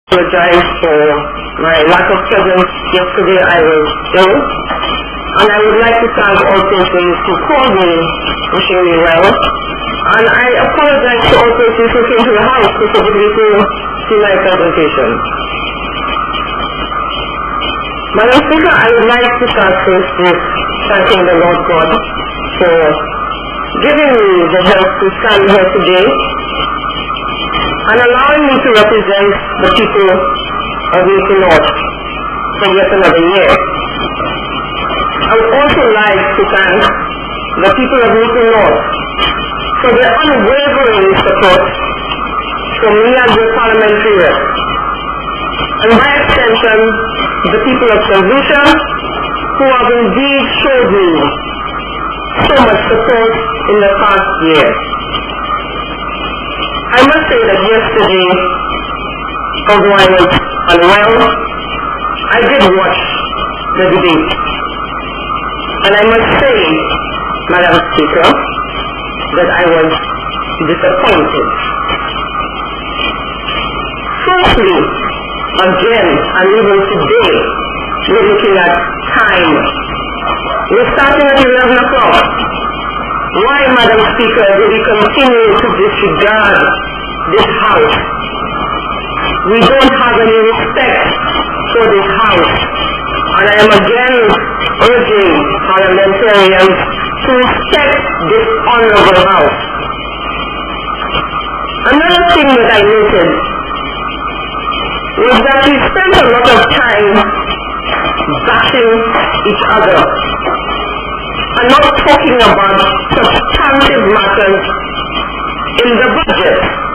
apologize for my lack of presence yesterday. I was ill, and I would like to thank all persons who called me wishing me well, and I apologize to all persons who came to the house specifically to see my presentation. Madam Speaker, I would like to start first with thanking the Lord God for giving me the health to stand here today and allowing me to represent the people of Newton North for yet another year. I would also like to thank the people of Newton North for their unwavering support for me as their parliamentary rep, and by extension, the people of St. Lucia, who have indeed showed me so much support in the past year. I must say that yesterday, although I was unwell, I did watch the debate. And I must say, Madam Speaker, that I was disappointed. Firstly, again, and even today, we're looking at time. We're starting at 11 o'clock. Why, Madam Speaker, do we continue to disregard this House? We don't have any respect for this House. And I am again urging parliamentarians to respect this honorable House. Another thing that I noted was that we spent a lot of time bashing each other and not talking about substantive matters in the budget.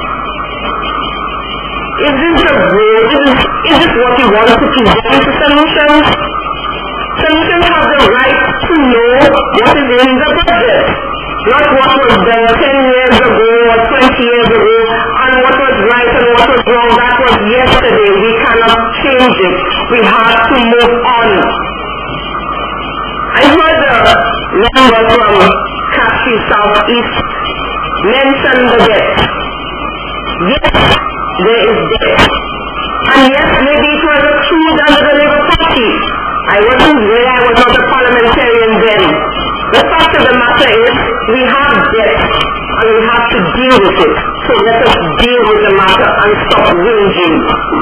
Is this the goal? Is this what you want to present to solutions? Solutions have the right to know what is in the budget, not what was done 10 years ago or 20 years ago, and what was right and what was wrong. That was yesterday. We cannot change it. We have to move on. I heard the member from Kashi Southeast mention the debt. Yes, there is debt. And yes, maybe it was accrued under the Labour Party. I wasn't there, I was not a parliamentarian then. The fact of the matter is, we have debt, and we have to deal with it. So let us deal with the matter and stop whinging.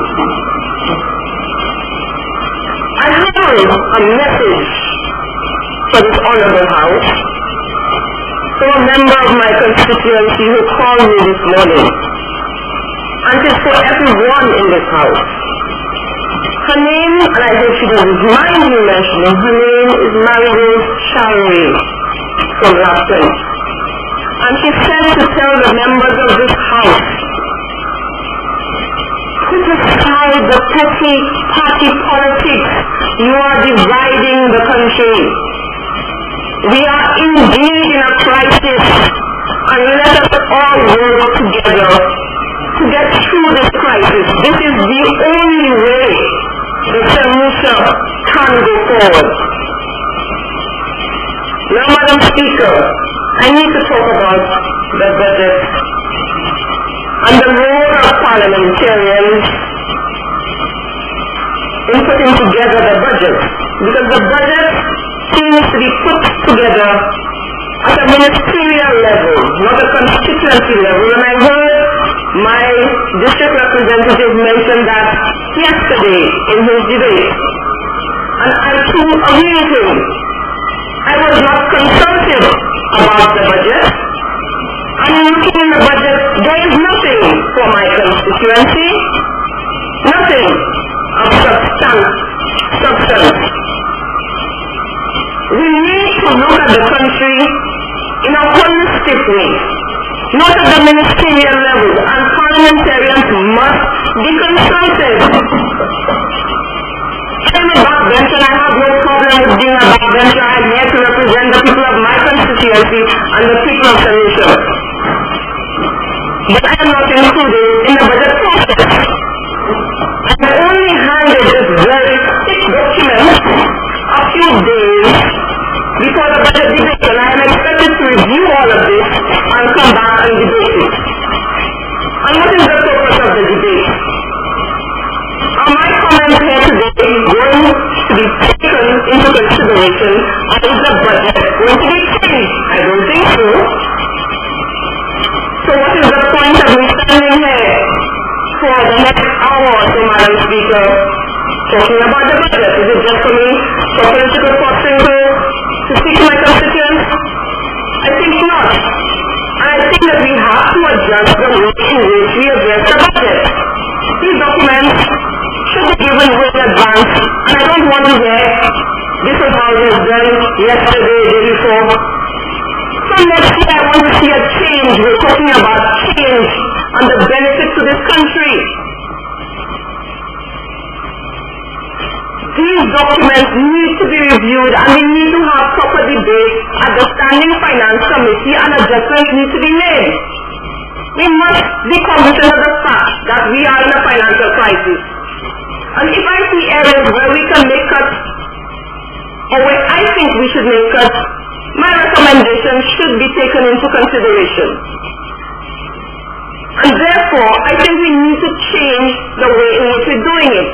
I have a message for this honorable House, from a member of my constituency who called me this morning, and it's for everyone in this House. Her name, and I hope she doesn't mind me mentioning, her name is Mary-Rose Shari from Lapton. And she sent to tell the members of this House, put aside the petty party politics. You are dividing the country. We are indeed in a crisis, and let us all work together to get through this crisis. This is the only way the St. Lucia can go forward. Now, Madam Speaker, I need to talk about the budget and the role of parliamentarians in putting together the budget, because the budget seems to be put together at a ministerial level, not a constituency level. And I heard my district representative mention that yesterday in his debate, and I too agree with him. I was not consulted about the budget, and looking in the budget, there is nothing for my constituency, nothing of substance. We need to look at the country in a holistic way, not at the ministerial level, and parliamentarians must be consulted. I'm a backbencher, and I have no problem with being a backbencher. I'm here to represent the people of my constituency and the people of St. Lucia. But I am not included in the budget process. I only handed this very thick document a few days before the budget debate, and I am expected to review all of this and come back and debate it. And what is the purpose of the debate? be taken into consideration, or is the budget going to be changed? I don't think so. So what is the point of me standing here for the next hour or so, Madam Speaker, talking about the budget? Is it just for me, for political posturing to speak to my constituents? I think not. And I think that we have to adjust the way in which we address the budget. These documents should be given way in advance, and I don't want to hear this was how it was done yesterday, the day before. So next year I want to see a change. We're talking about change and the benefit to this country. These documents need to be reviewed, and we need to have proper debate at the Standing Finance Committee, and adjustments need to be made. We must be cognizant of the fact that we are in a financial crisis. And if I see areas where we can make cuts, or where I think we should make cuts, my recommendation should be taken into consideration. And therefore, I think we need to change the way in which we're doing it.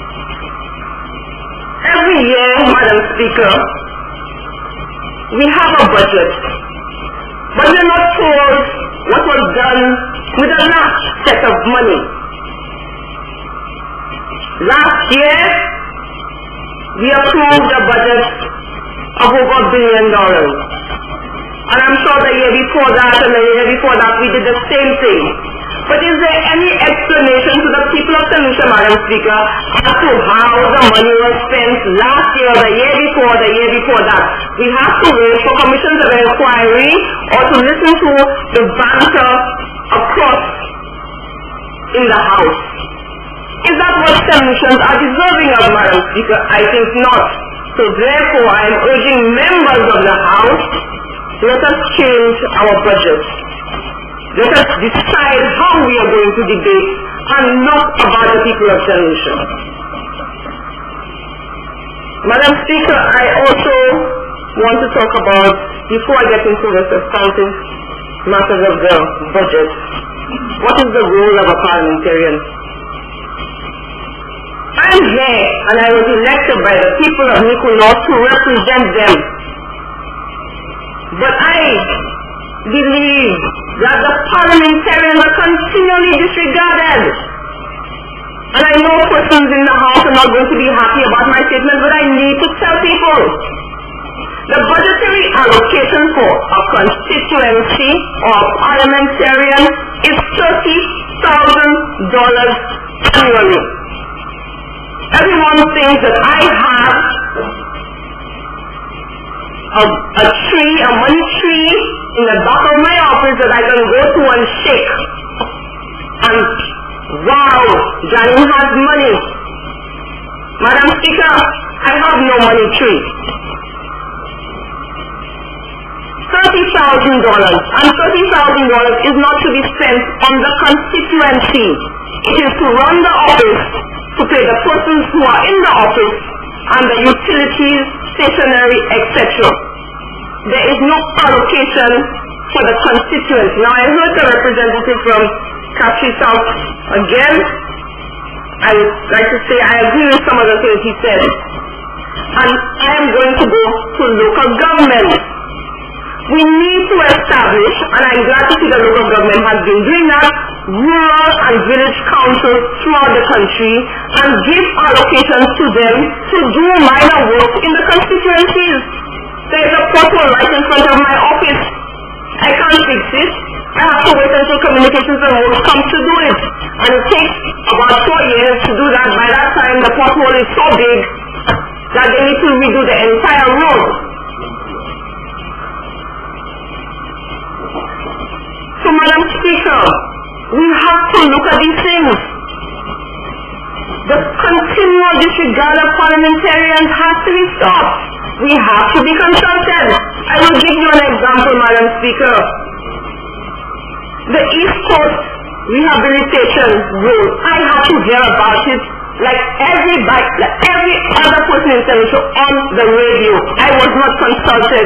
Every year, Madam Speaker, we have a budget, but we're not told what was done with the last set of money. Last year, we approved a budget of over $1 billion. And I'm sure the year before that and the year before that we did the same thing. But is there any explanation to the people of St. Lucia, Madam Speaker, as to how the money was spent last year, the year before that? We have to wait for commissions of inquiry or to listen to the banter across in the House. Is that what St. Lucians are deserving of, Madam Speaker? I think not. So therefore, I am urging members of the House, let us change our budget. Let us decide how we are going to debate and not about the people of St. Lucia. Madam Speaker, I also want to talk about, before I get into the substantive matters of the budget, what is the role of a parliamentarian? I am here and I was elected by the people of Nikko North to represent them. But I believe that the parliamentarians are continually disregarded. And I know persons in the House are not going to be happy about my statement, but I need to tell people the budgetary allocation for a constituency or a parliamentarian is $30,000 annually. Everyone thinks that I have a tree, a money tree in the back of my office that I can go to and shake. And wow, Johnny has money. Madam Speaker, I have no money tree. $30,000, and $30,000 is not to be spent on the constituency. It is to run the office, to pay the persons who are in the office, and the utilities, stationery, etc. There is no allocation for the constituency. Now I heard the representative from Capri South again. I would like to say I agree with some of the things he said. And I am going to go to local government. We need to establish, and I'm glad to see the local government has been doing that, rural and village councils throughout the country, and give allocations to them to do minor work in the constituencies. There is a pothole right in front of my office. I can't fix it. I have to wait until communications and works come to do it. And it takes about 4 years to do that. By that time, the pothole is so big that they need to redo the entire road. So, Madam Speaker, we have to look at these things. The continual disregard of parliamentarians has to be stopped. We have to be consulted. I will give you an example, Madam Speaker. The East Coast Rehabilitation Road, I had to hear about it like every other person in St. Lucia on the radio. I was not consulted.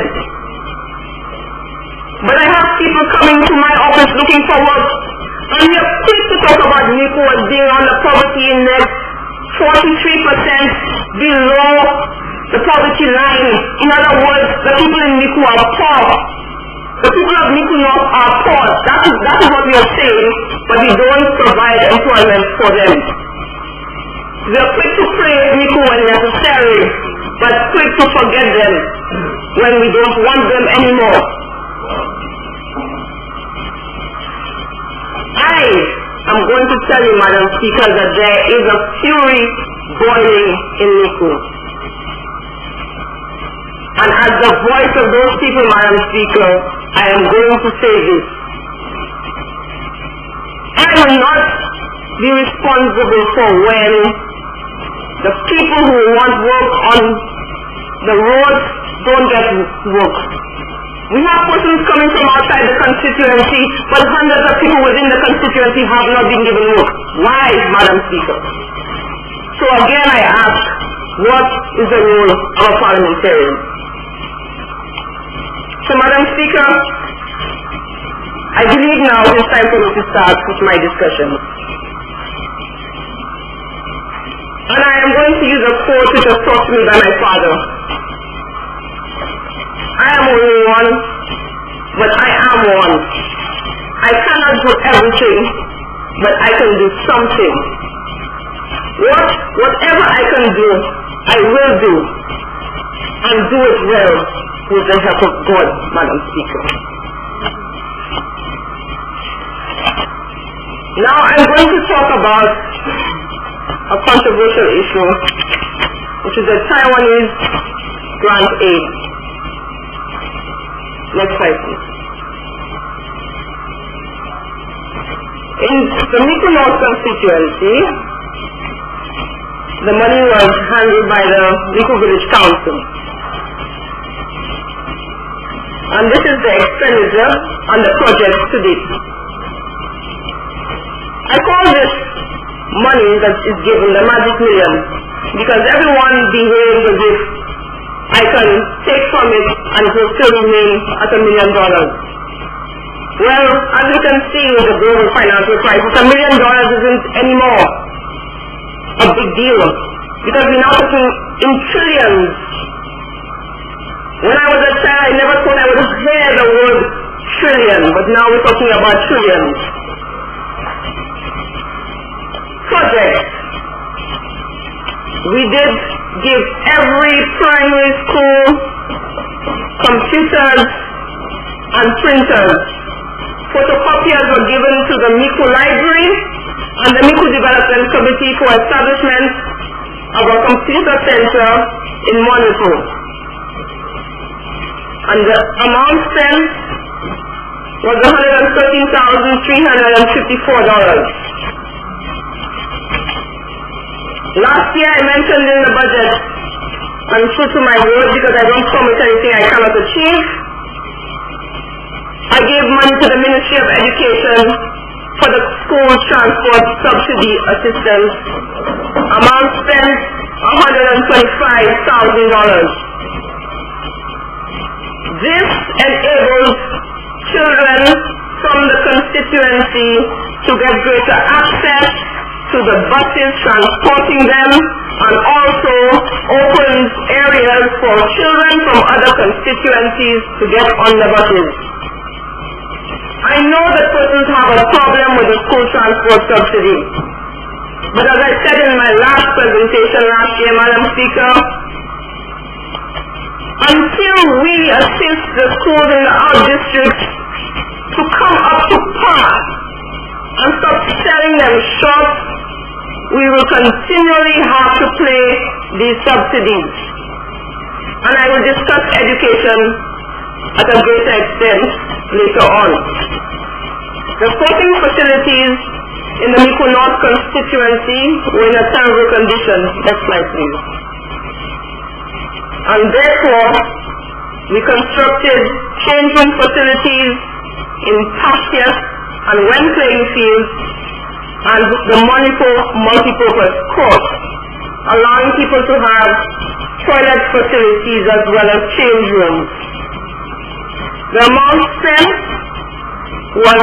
But I have people coming to my office looking for work. And we are quick to talk about Nikko as being on the poverty index 43% below the poverty line. In other words, the people in Miku are poor. The people of Miku North are poor. That is what we are saying, but we don't provide employment for them. We are quick to praise Miku when necessary, but quick to forget them when we don't want them anymore. I'm going to tell you, Madam Speaker, that there is a fury boiling in Miku. And as the voice of those people, Madam Speaker, I am going to say this. I will not be responsible for when the people who want work on the roads don't get work. We have persons coming from outside the constituency, but hundreds of people within the constituency have not been given work. Why, Madam Speaker? So again I ask, what is the role of a parliamentarian? So Madam Speaker, I believe now it's time for me to start with my discussion. And I am going to use a quote which was taught to me by my father. I am only one, but I am one. I cannot do everything, but I can do something. Whatever I can do, I will do, and do it well with the help of God, Madam Speaker. Now I'm going to talk about a controversial issue, which is the Taiwanese grant aid. Next slide, please. In the Miku North constituency, the money was handled by the Miku Village Council. And this is the expenditure on the project to date. I call this money that is given the magic million because everyone behaves as if I can take from it and it will still remain at $1 million. Well, as you can see with the global financial crisis, $1 million isn't anymore a big deal because we're now talking in trillions. When I was a child, I never thought I would hear the word trillion, but now we're talking about trillions. Projects. We did give every primary school computers and printers. Photocopiers were given to the Miku Library and the Miku Development Committee for establishment of a computer center in Monitor. And the amount spent was $113,354. Last year I mentioned in the budget, and true to my word because I don't promise anything I cannot achieve, I gave money to the Ministry of Education for the school transport subsidy assistance. Amount spent $125,000. This enables children from the constituency to get greater access to the buses transporting them, and also opens areas for children from other constituencies to get on the buses. I know that persons have a problem with the school transport subsidy, but as I said in my last presentation last year, Madam Speaker, until we assist the schools in our district to come up to par and stop selling them short, we will continually have to pay these subsidies. And I will discuss education at a greater extent later on. The sporting facilities in the Miku North constituency were in a terrible condition. Next slide, please. And therefore, we constructed changing facilities in pastures and when playing fields, and the multi-purpose court, allowing people to have toilet facilities as well as change rooms. The amount spent was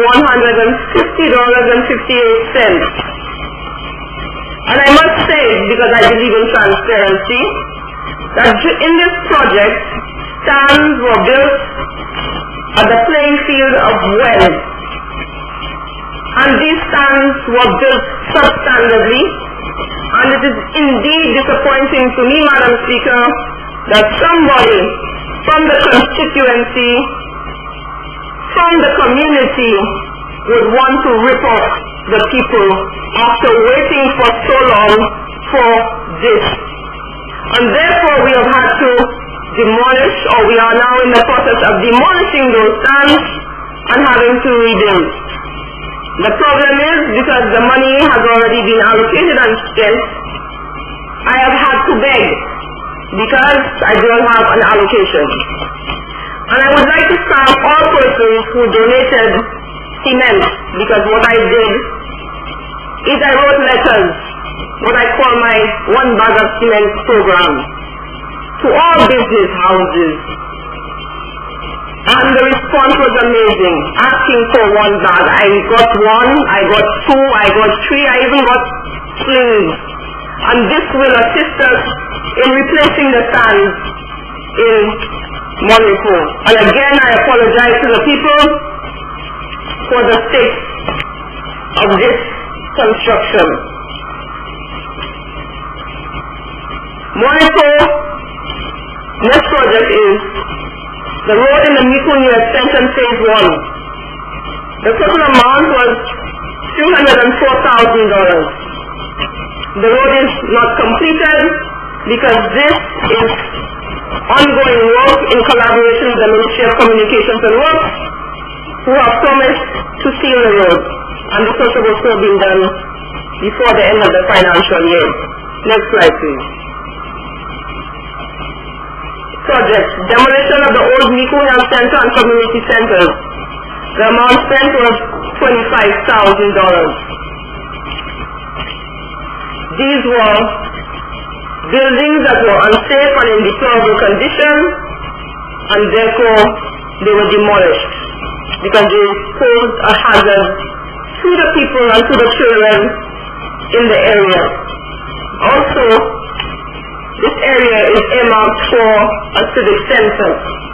$270,150.58. And I must say, because I believe in transparency, that in this project, stands were built at the playing field of wells. And these stands were built substandardly, and it is indeed disappointing to me, Madam Speaker, that somebody from the constituency, from the community, would want to rip off the people after waiting for so long for this. And therefore we have had to demolish, or we are now in the process of demolishing those stands and having to rebuild. The problem is, because the money has already been allocated and spent, I have had to beg because I don't have an allocation. And I would like to thank all persons who donated cement, because what I did is I wrote letters, what I call my one bag of cement program, to all business houses. And the response was amazing, asking for one bag. I got one, I got two, I got three, I even got slings. And this will assist us in replacing the stands in Monaco. And again, I apologize to the people for the state of this construction. Monaco, next project is the road in the Miku New Extension Phase 1. The total amount was $204,000. The road is not completed because this is ongoing work in collaboration with the Ministry of Communications and Works, who have promised to seal the road. And this also was being done before the end of the financial year. Next slide, please. Project, demolition of the old Miku Health Center and Community Centers. The amount spent was $25,000. These were buildings that were unsafe and in deplorable condition, and therefore they were demolished because they posed a hazard to the people and to the children in the area. Also, this area is earmarked for a civic center.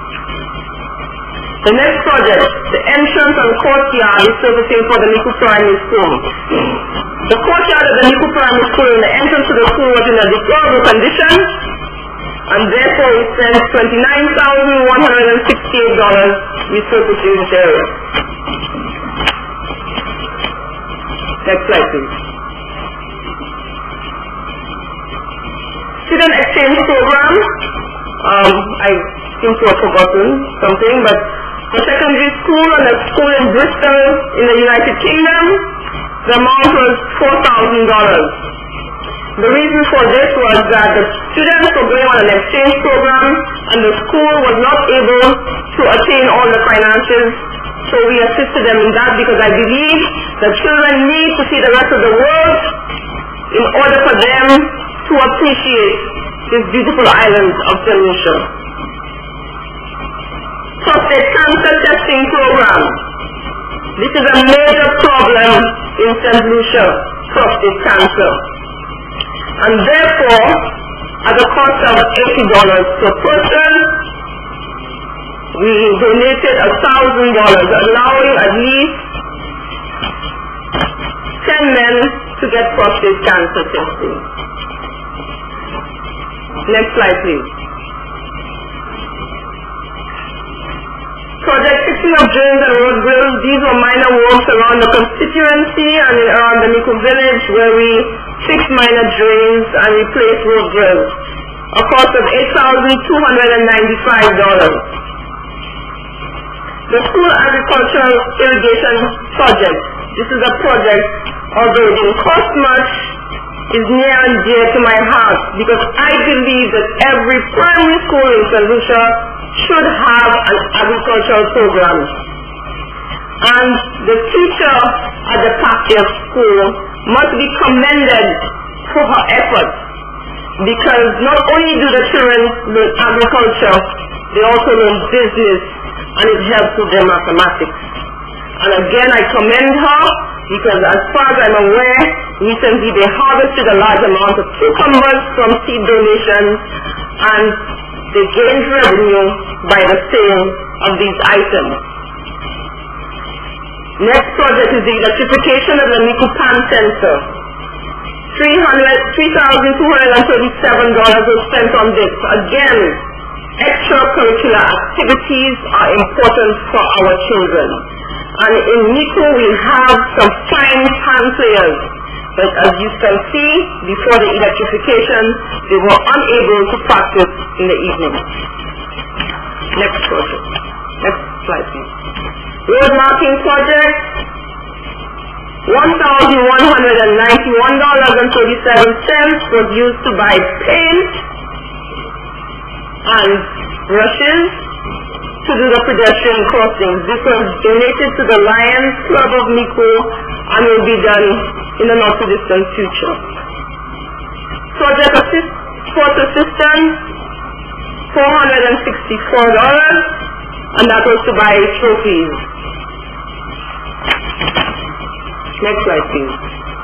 The next project, the entrance and courtyard is servicing for the Miku Primary School. The courtyard of the Miku Primary School and the entrance to the school was in a deplorable condition, and therefore we spent $29,168 resurfacing this area. Next slide, please. Student exchange program. I seem to have forgotten something, but the secondary school and a school in Bristol in the United Kingdom, the amount was $4,000. The reason for this was that the students were going on an exchange program and the school was not able to attain all the finances, so we assisted them in that because I believe that children need to see the rest of the world in order for them to appreciate this beautiful island of St. Lucia. Prostate cancer testing program. This is a major problem in St. Lucia, prostate cancer. And therefore, at a cost of $80 per person, we donated $1,000, allowing at least 10 men to get prostate cancer testing. Next slide, please. Project fixing of drains and road grills. These were minor works around the constituency and around the Miku village where we fixed minor drains and replaced road grills. A cost of $8,295. The school agricultural irrigation project. This is a project, although it didn't cost much, is near and dear to my heart because I believe that every primary school in St. Lucia should have an agricultural program. And the teacher at the Pasteur School must be commended for her efforts because not only do the children learn agriculture, they also learn business and it helps with their mathematics. And again, I commend her because as far as I'm aware, recently they harvested a large amount of cucumbers from seed donations, and they gained revenue by the sale of these items. Next project is the electrification of the Micopan Center. $3,237 was spent on this. Again, extracurricular activities are important for our children. And in Mico we have some fine hand players, but as you can see, before the electrification, they were unable to practice in the evening. Next project. Next slide, please. Road marking project. $1,191.37 was used to buy paint and brushes to do the pedestrian crossings. This was donated to the Lions Club of Mico and will be done in the not too distant future. Project sports assistance, $464, and that was to buy trophies. Next slide, please.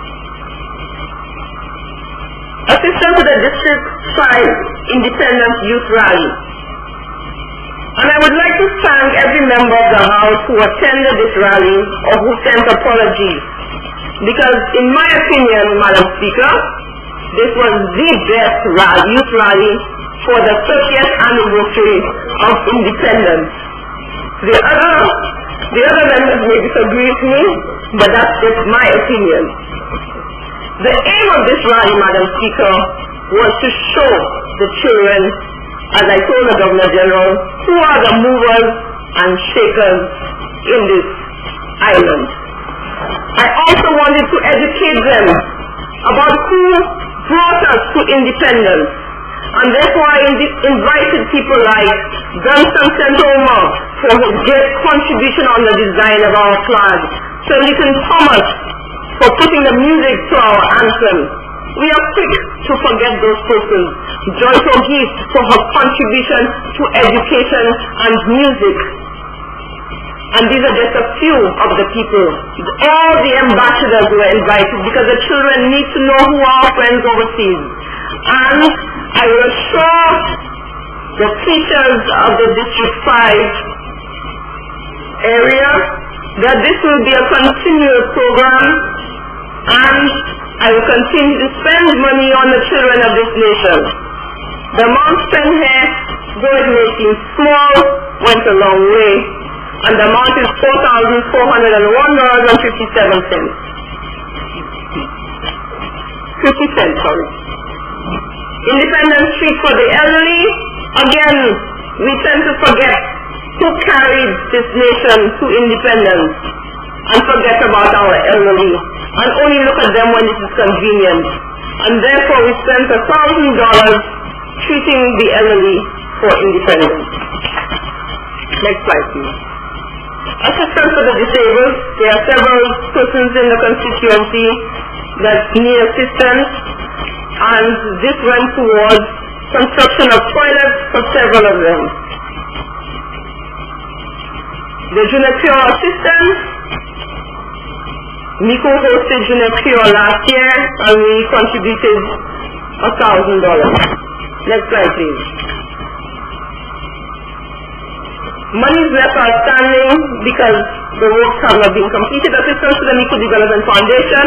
Assistance to the District 5 Independence Youth Rally. And I would like to thank every member of the House who attended this rally or who sent apologies. Because in my opinion, Madam Speaker, this was the best youth rally for the 30th anniversary of independence. The other members may disagree with me, but that's just my opinion. The aim of this rally, Madam Speaker, was to show the children, as I told the Governor General, who are the movers and shakers in this island. I also wanted to educate them about who brought us to independence, and therefore I invited people like Dunstan Santoma for his great contribution on the design of our flag, Sir Thomas for putting the music to our anthem. We are quick to forget those persons. Joyce O'Geese for her contribution to education and music. And these are just a few of the people. All the ambassadors were invited because the children need to know who are our friends overseas. And I will assure the teachers of the District 5 area that this will be a continual program, and I will continue to spend money on the children of this nation. The amount spent here, though it may seem small, went a long way, and the amount is $4,401.57. 50 cents, sorry. Independence Street for the elderly. Again, we tend to forget who carried this nation to independence and forget about our elderly and only look at them when it is convenient. And therefore we spent $1,000 treating the elderly for independence. Next slide, please. Assistance for the disabled. There are several persons in the constituency that need assistance, and this went towards construction of toilets for several of them. The Junior Cure assistance. Mico hosted Junior Cure last year and we contributed $1,000. Next slide, please. Money is left outstanding because the works have not been completed. Assistance to the Mico Development Foundation,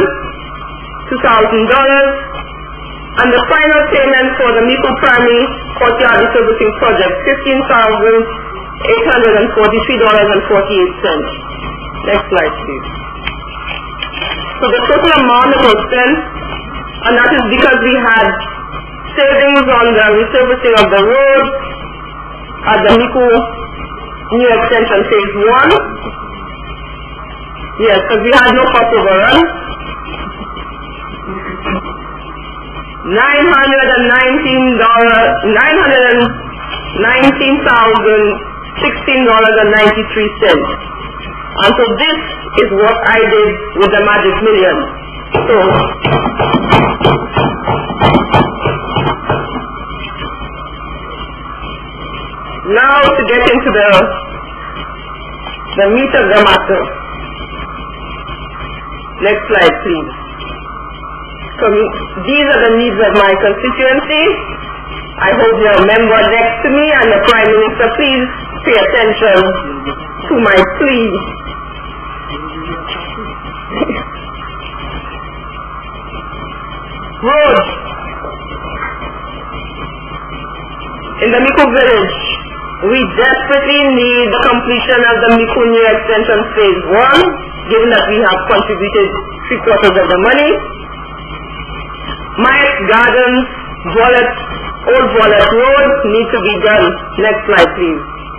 $2,000. And the final payment for the Mico Primary Courtyard Resurfacing Project, $15,843.48. Next slide, please. So the total amount that was spent, and that is because we had savings on the resurfacing of the road at the Mico New Extension Phase 1. Yes, because we had no cost overrun. $919,016.93. And so this is what I did with the Magic Million. So now to get into the meat of the matter. Next slide, please. These are the needs of my constituency. I hope your member next to me and the Prime Minister please pay attention to my plea. Roads. In the Miku village, we desperately need the completion of the Miku New Extension Phase 1, given that we have contributed 3/4 of the money. Myatt Gardens, Old Wallet Road need to be done. Next slide, please.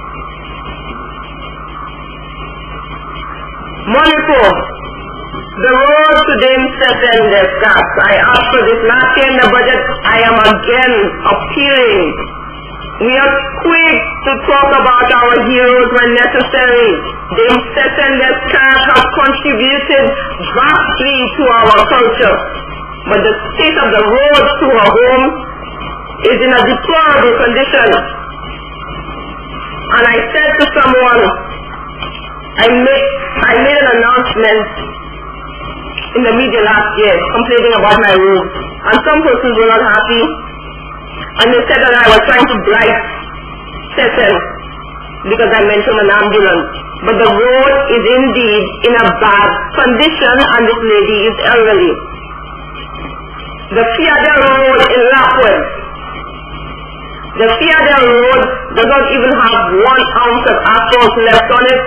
Monitor. The road to Dame Setten Descas. I asked for this last year in the budget. I am again appealing. We are quick to talk about our heroes when necessary. Dame Setten Descas have contributed vastly to our culture. But the state of the roads to her home is in a deplorable condition. And I said to someone, I made an announcement in the media last year complaining about my road, and some persons were not happy, and they said that I was trying to blight Setten because I mentioned an ambulance. But the road is indeed in a bad condition, and this lady is elderly. The Fiadel Road in Lapwell. The Fiadel Road does not even have 1 ounce of asphalt left on it.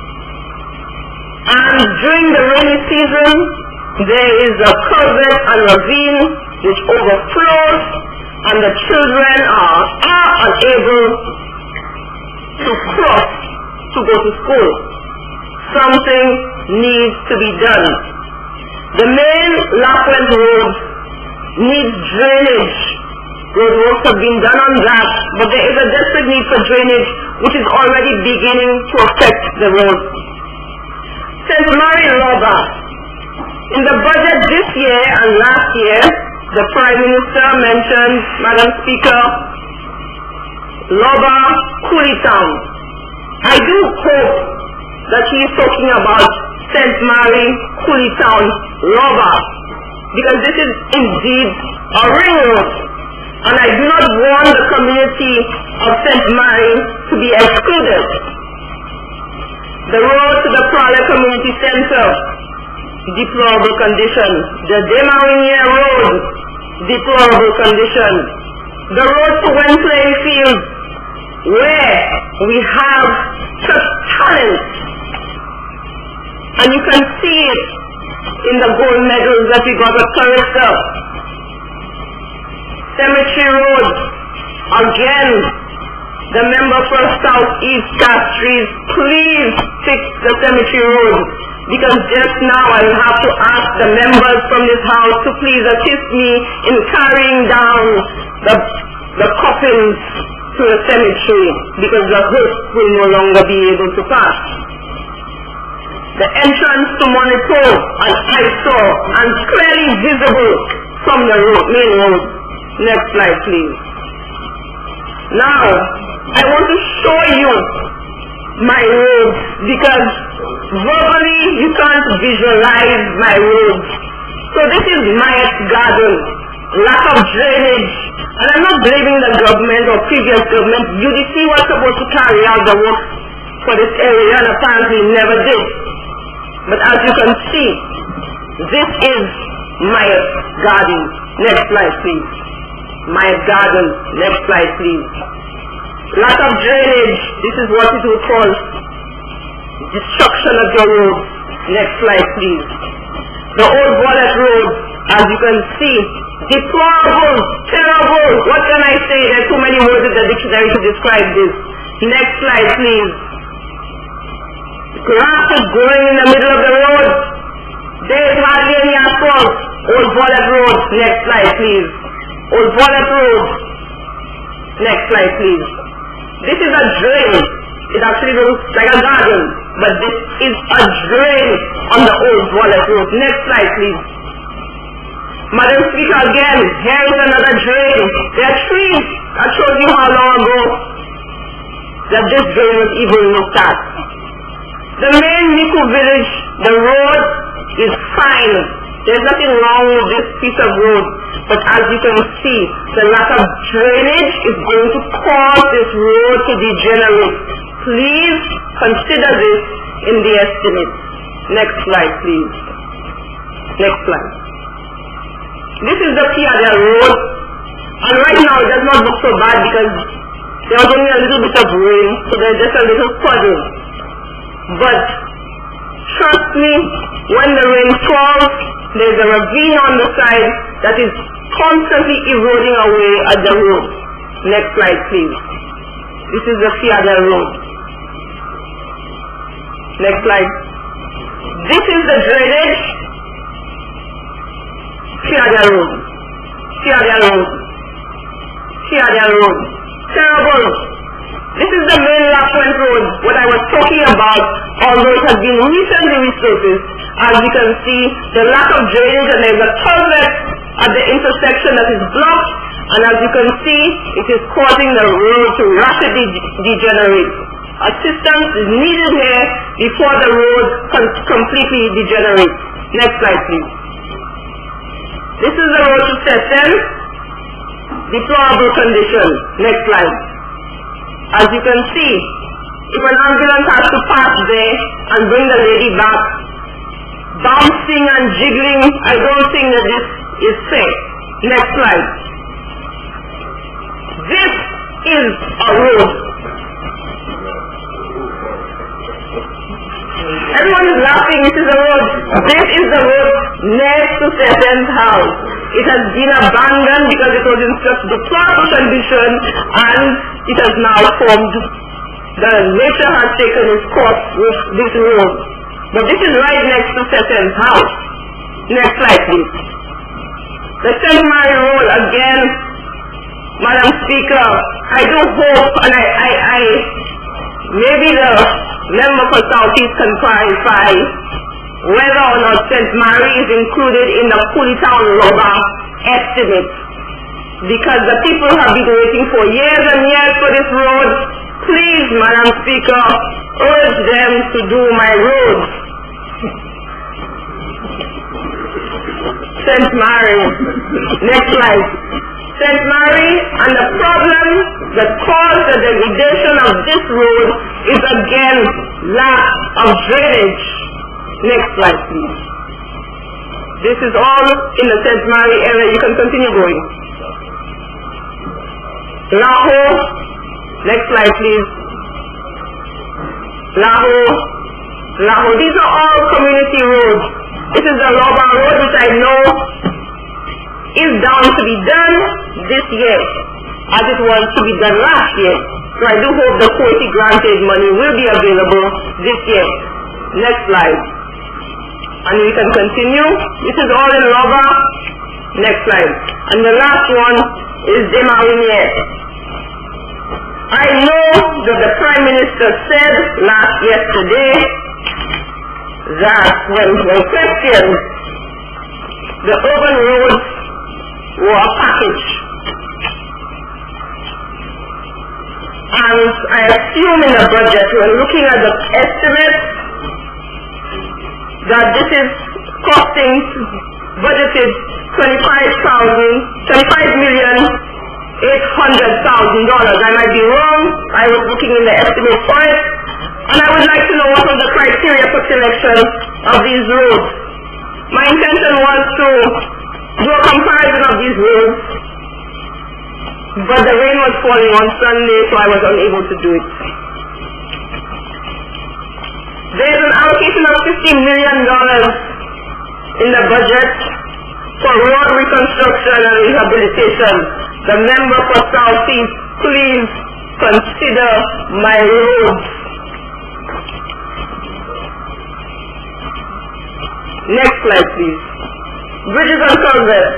And during the rainy season, there is a culvert and ravine which overflows, and the children are unable to cross to go to school. Something needs to be done. The main Lapwell Road needs drainage. Roadworks have been done on that, but there is a desperate need for drainage which is already beginning to affect the road. St. Mary Loba. In the budget this year and last year, the Prime Minister mentioned, Madam Speaker, Loba Cooley Town. I do hope that he is talking about St. Mary Cooley Town, Loba, because this is indeed a ring road, and I do not want the community of St. Mary to be excluded. The road to the Prale Community Center, deplorable condition. The Demawinia Road, deplorable condition. The road to Wentlaying Field, where we have such talent, and you can see it in the gold medals that we got at Clarissa. Cemetery Road, again, the member for Southeast Castries, please fix the Cemetery Road, because just now I will have to ask the members from this house to please assist me in carrying down the coffins to the cemetery, because the hearse will no longer be able to pass. The entrance to Monitor and eyesore and clearly visible from the main road. Next slide, please. Now, I want to show you my roads, because verbally you can't visualize my roads. So this is Myatt Garden, lack of drainage, and I'm not blaming the government or previous government. UDC was supposed to carry out the work for this area and apparently never did. But as you can see, this is Myatt Garden. Next slide, please. Myatt Garden. Next slide, please. Lack of drainage. This is what it will cause destruction of your road. Next slide, please. The Old Wallet Road, as you can see, deplorable, terrible. What can I say? There are too many words in the dictionary to describe this. Next slide, please. Grass is growing in the middle of the road. There is hardly any asphalt. Old Wallet Road. Next slide, please. Old Wallet Road. Next slide, please. This is a drain. It actually looks like a garden, but this is a drain on the Old Wallet Road. Next slide, please. Madam Speaker, again, here is another drain. There are trees. I showed you how long ago that this drain was even looked at. The main Miku village, the road is fine. There's nothing wrong with this piece of road, but as you can see, the lack of drainage is going to cause this road to degenerate. Please consider this in the estimate. Next slide, please. Next slide. This is the Piadell Road, and right now it does not look so bad because there was only a little bit of rain, so there's just a little puddle. But trust me, when the rain falls, there's a ravine on the side that is constantly eroding away at the road. Next slide, please. This is the Piadell Road. Next slide. This is the drainage. Piadell Road. Piadell Road. Piadell Road. Terrible. This is the main Lapointe Road, what I was talking about, although it has been recently resurfaced. As you can see, the lack of drainage, and there's a culvert at the intersection that is blocked, and as you can see, it is causing the road to rapidly degenerate. Assistance is needed here before the road completely degenerates. Next slide, please. This is the road to Setten. Deplorable condition. Next slide. As you can see, if an ambulance has to pass there and bring the lady back, bouncing and jiggling, I don't think that this is safe. Next slide. This is a road. Everyone is laughing. This is a road. This is the road next to Setten's house. It has been abandoned because it was in such deplorable condition, and it has now formed. The nature has taken its course with this road. But this is right next to Setten's house. Next slide, please. The St. Mary Road again, Madam Speaker. I do hope, and I maybe the member for Southeast can clarify whether or not St. Mary is included in the Cooleytown-Loba estimate, because the people have been waiting for years and years for this road. Please, Madam Speaker, urge them to do my road. St. Mary. Next slide. St. Mary, and the problem that caused the degradation of this road is again lack of drainage. Next slide, please. This is all in the St. Mary area. You can continue going. Lahore. Next slide, please. Lahore. These are all community roads. This is the Loba Road, which I know is down to be done this year, as it was to be done last year. So I do hope the quality granted money will be available this year. Next slide. And we can continue. This is all in Loba. Next slide. And the last one is Demawinier. I know that the Prime Minister said yesterday that when questioned, the urban roads were a package. And I assume in the budget, when looking at the estimate, that this is costing budgeted $25,800,000. I might be wrong. I was looking in the estimate for it. And I would like to know what was the criteria for selection of these roads. My intention was to do a comparison of these roads, but the rain was falling on Sunday, so I was unable to do it. There is an allocation of $50 million in the budget for road reconstruction and rehabilitation. The member for Southeast, please consider my roads. Next slide, please. Bridges and culverts.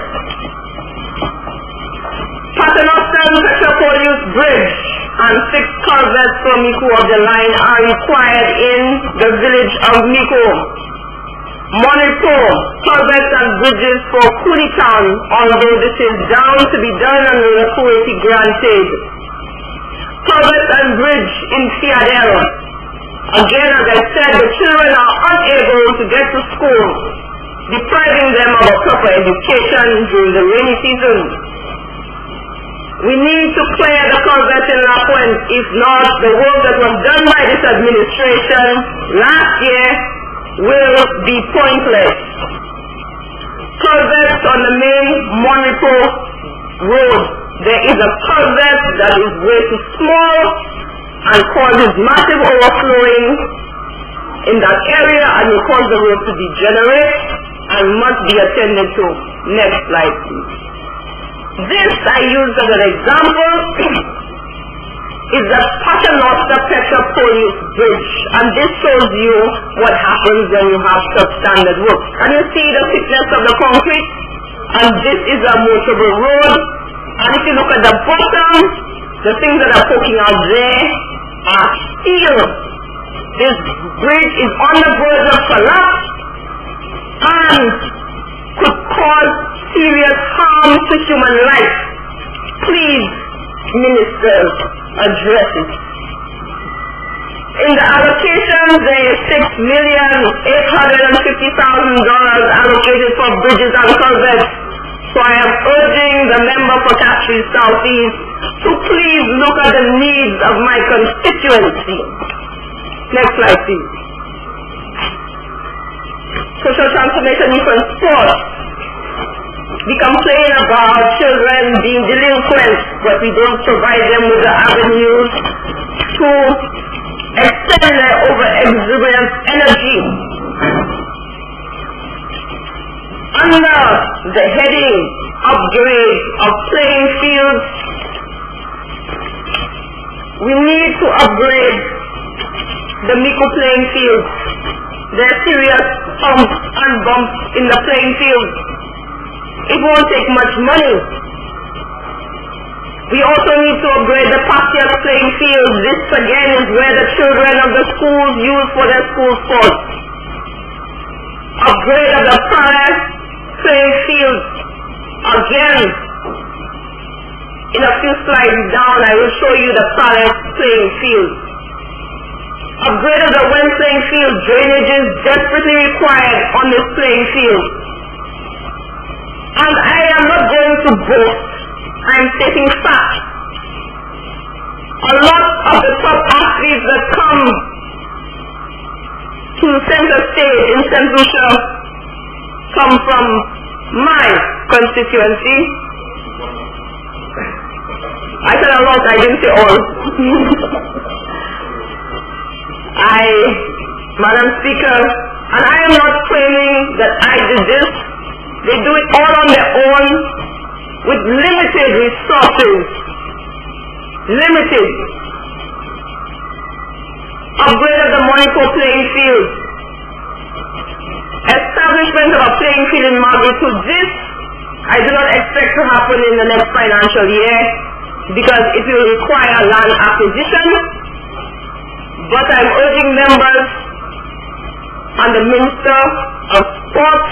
Paternoster Petropolius Bridge and 6 culverts for Mico of the line are required in the village of Mico. Monitor culverts and bridges for Cooleytown, although this is down to be done under the authority granted. Culverts and bridge in Piadell. Again, as I said, the children are unable to get to school. depriving them of a proper education during the rainy season. We need to clear the culverts in Lapointe. If not, the work that was done by this administration last year will be pointless. Culverts on the main Monico Road. There is a culvert that is way too small and causes massive overflowing in that area and will cause the road to degenerate and must be attended to. Next slide, please. This I use as an example is the Paternoster Petropolis Bridge, and this shows you what happens when you have substandard work. Can you see the thickness of the concrete? And this is a motorable road, and if you look at the bottom, the things that are poking out there are steel. This bridge is on the verge of collapse and could cause serious harm to human life. Please, ministers, address it. In the allocations, there is $6,850,000 allocated for bridges and culverts. So I am urging the member for Catchrees Southeast to please look at the needs of my constituency. Next slide, please. Social transformation from sports. We complain about children being delinquent, but we don't provide them with the avenues to extend their over-exuberant energy. Under the heading upgrade of playing fields, we need to upgrade the Mico playing fields. There are serious humps and bumps in the playing field. It won't take much money. We also need to upgrade the Pastias playing field. This again is where the children of the schools use for their school sports. Upgrade of the Paras playing field. Again, in a few slides down I will show you the Paras playing field. Upgrade of the Wen playing field. Drainage is desperately required on this playing field. And I am not going to boast. I am stating facts. A lot of the top athletes that come to center stage in St. Lucia come from my constituency. I said a lot, I didn't say all. Madam Speaker, and I am not claiming that I did this. They do it all on their own with limited resources. Limited. Upgrade of the Monico playing field. Establishment of a playing field in Margaretwood. This I do not expect to happen in the next financial year because it will require land acquisition. But I'm urging members and the Minister of Sports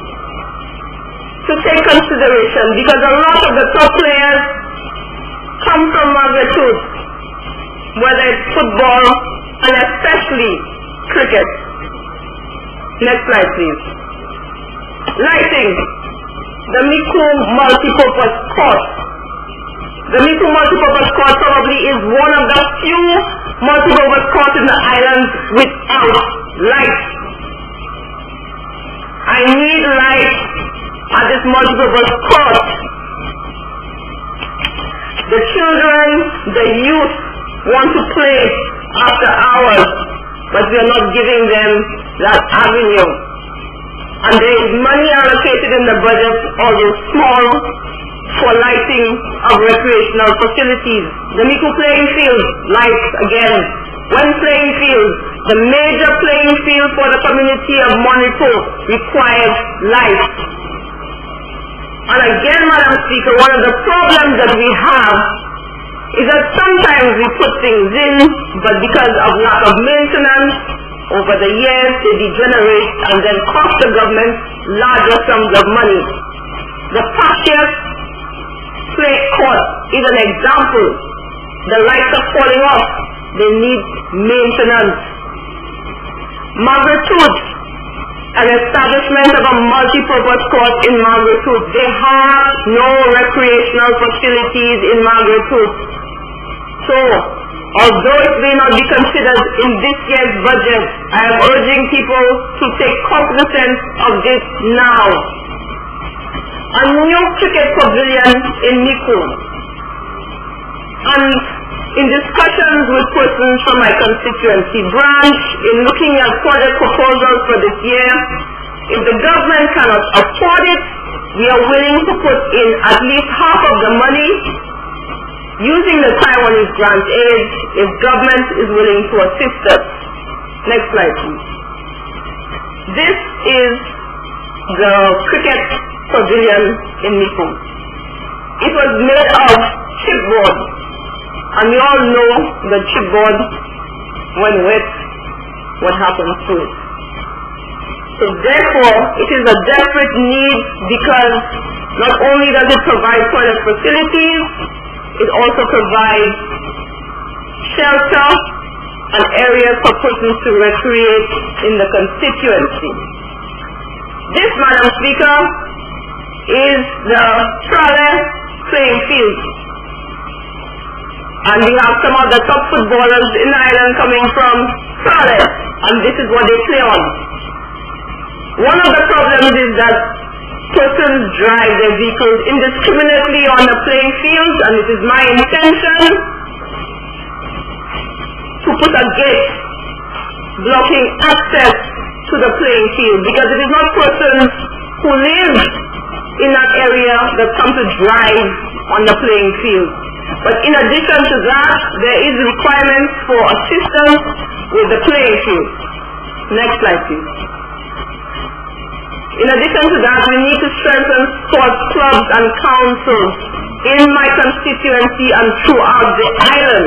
to take consideration because a lot of the top players come from Margaretwood, whether it's football and especially cricket. Next slide, please. Lighting. The Mico multipurpose court. The Mico multipurpose court probably is one of the few multipurpose courts in the island without lights. I need lights at this multipurpose court. The children, the youth want to play after hours, but we are not giving them that avenue. And there is money allocated in the budget, although small, for lighting of recreational facilities. The Mico playing field, lights again. When playing field, the major playing field for the community of Monico requires lights. And again, Madam Speaker, one of the problems that we have is that sometimes we put things in, but because of lack of maintenance, over the years they degenerate and then cost the government larger sums of money. The Pastias play court is an example. The lights are falling off. They need maintenance. Margaretwood, an establishment of a multi-purpose court in Margaret Hood. They have no recreational facilities in Margaret Hood. So, although it may not be considered in this year's budget, I am urging people to take cognizance of this now. A new cricket pavilion in Miku. And in discussions with persons from my constituency branch, in looking at project proposals for this year, if the government cannot afford it, we are willing to put in at least half of the money using the Taiwanese grant aid if government is willing to assist us. Next slide, please. This is the cricket pavilion in Miku. It was made of chipboard, and we all know the chipboard, when wet, what happens to it. So therefore, it is a desperate need because not only does it provide toilet facilities, it also provides shelter and areas for persons to recreate in the constituency. This, Madam Speaker, is the Prale playing field. And we have some of the top footballers in the island coming from Prale, and this is what they play on. One of the problems is that persons drive their vehicles indiscriminately on the playing fields, and it is my intention to put a gate blocking access to the playing field, because it is not persons who live in that area that come to drive on the playing field. But in addition to that, there is a requirement for assistance with the playing field. Next slide, please. In addition to that, we need to strengthen sports clubs and councils in my constituency and throughout the island.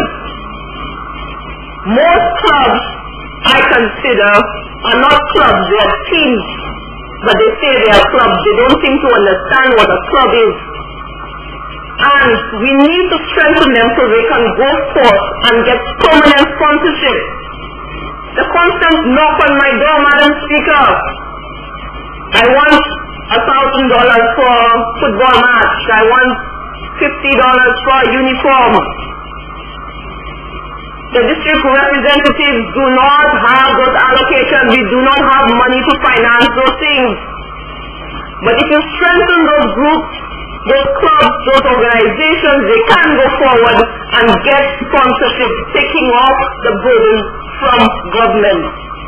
Most clubs I consider are not clubs, they are teams. But they say they are clubs. They don't seem to understand what a club is. And we need to strengthen them so they can go forth and get permanent sponsorship. The constant knock on my door, Madam Speaker. I want $1,000 for a football match. I want $50 for a uniform. The district representatives do not have those allocations. We do not have money to finance those things. But if you strengthen those groups, those clubs, those organizations, they can go forward and get sponsorship, taking off the burden from government.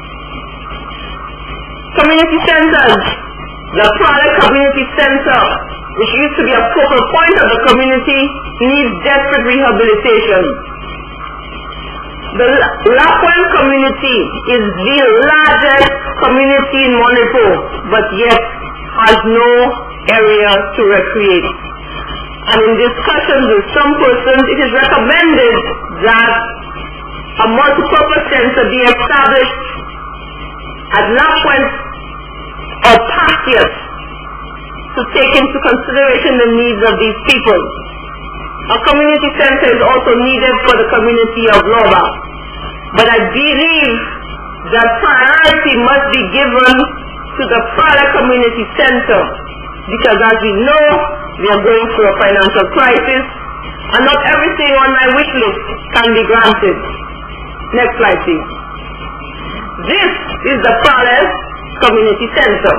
Community centers. The Prale Community Center, which used to be a focal point of the community, needs desperate rehabilitation. The Lapwan community is the largest community in Manipur, but yet has no area to recreate. And in discussions with some persons, it is recommended that a multipurpose center be established at Lapwan or Pastias to take into consideration the needs of these people. A community center is also needed for the community of Loba. But I believe that priority must be given to the Prale Community Center, because as we know, we are going through a financial crisis and not everything on my wish list can be granted. Next slide, please. This is the Prale Community Center.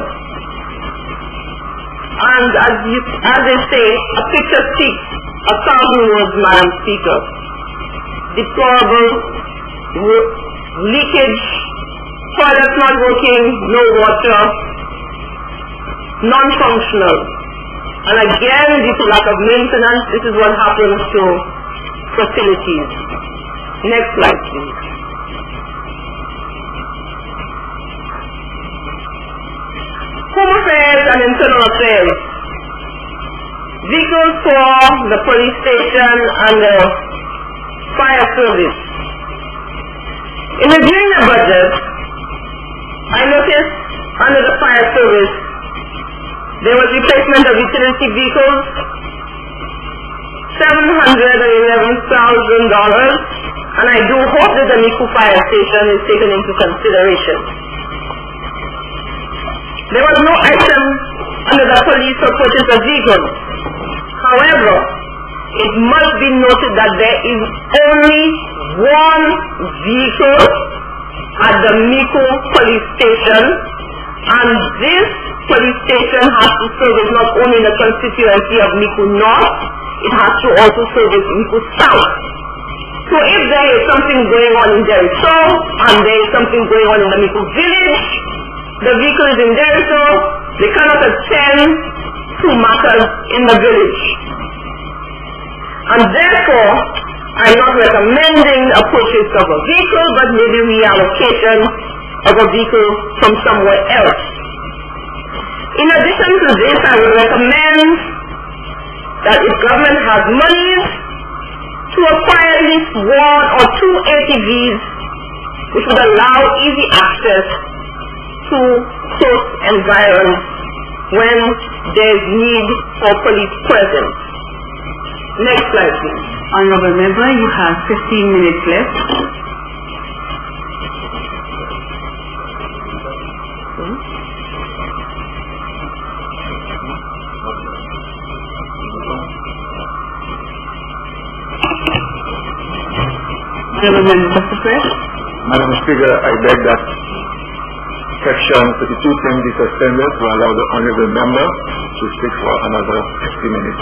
And as they say, a picture speaks 1,000 words, Madam Speaker. Deplorable, leakage, toilets not working, no water, non-functional. And again, due to lack of maintenance, this is what happens to facilities. Next slide, please. Home Affairs and Internal Affairs. Vehicles for the police station and the fire service. In reviewing the budget, I noticed under the fire service, there was replacement of utility vehicles, $711,000, and I do hope that the Miku fire station is taken into consideration. There was no item under the police for purchase of vehicles. However, it must be noted that there is only one vehicle at the Mico police station, and this police station has to service not only the constituency of Mico North, it has to also service Mico South. So if there is something going on in Jericho and there is something going on in the Mico village, the vehicle is in Jericho, they cannot attend to matters in the village. And therefore, I'm not recommending a purchase of a vehicle, but maybe reallocation of a vehicle from somewhere else. In addition to this, I would recommend that if government has money, to acquire at least 1 or 2 ATVs, which would allow easy access to close environments when there is need for police presence. Next slide, please. Honorable Member, you have 15 minutes left. Honorable Member Justice. Madam Speaker, I beg that Section 3210 be suspended to allow the Honorable Member to speak for another 50 minutes.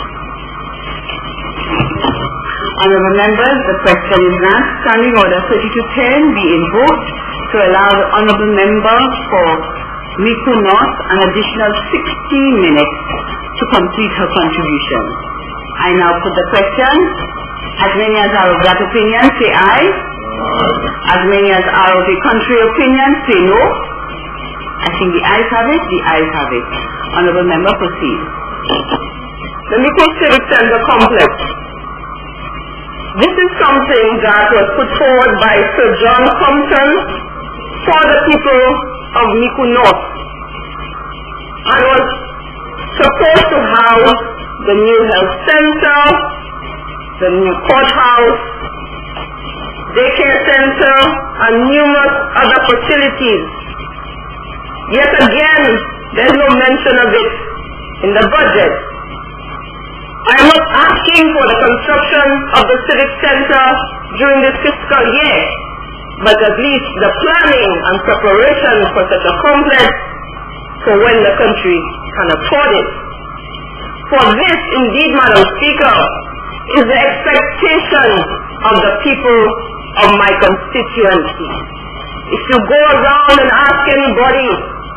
Honorable Members, the question is that Standing Order 3210 be invoked to allow the Honorable Member for Mico North an additional 60 minutes to complete her contribution. I now put the question. As many as are of that opinion, say aye. As many as are of the contrary opinion, say no. I think the ayes have it, the ayes have it. Honorable Member, proceed. The Mico Civic Center Complex. This is something that was put forward by Sir John Compton for the people of Mico North, and was supposed to house the new health center, the new courthouse, daycare center, and numerous other facilities. Yet again, there is no mention of it in the budget. I am not asking for the construction of the civic center during this fiscal year, but at least the planning and preparation for such a complex for when the country can afford it. For this, indeed, Madam Speaker, is the expectation of the people of my constituency. If you go around and ask anybody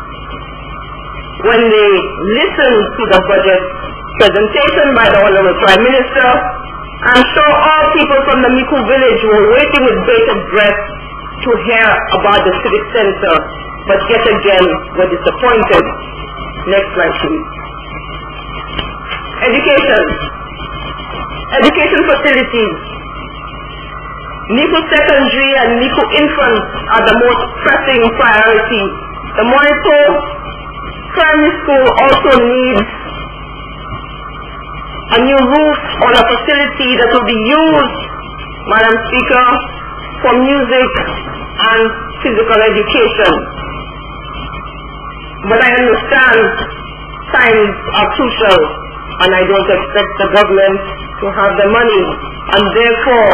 when they listen to the budget presentation by the Honorable Prime Minister, I'm sure all people from the Mico village were waiting with bated breath to hear about the civic center, but yet again were disappointed. Next slide, please. Education. Education facilities. Mico Secondary and Mico Infant are the most pressing priorities. The Monito Primary School also needs a new roof on a facility that will be used, Madam Speaker, for music and physical education. But I understand times are crucial, and I don't expect the government to have the money, and therefore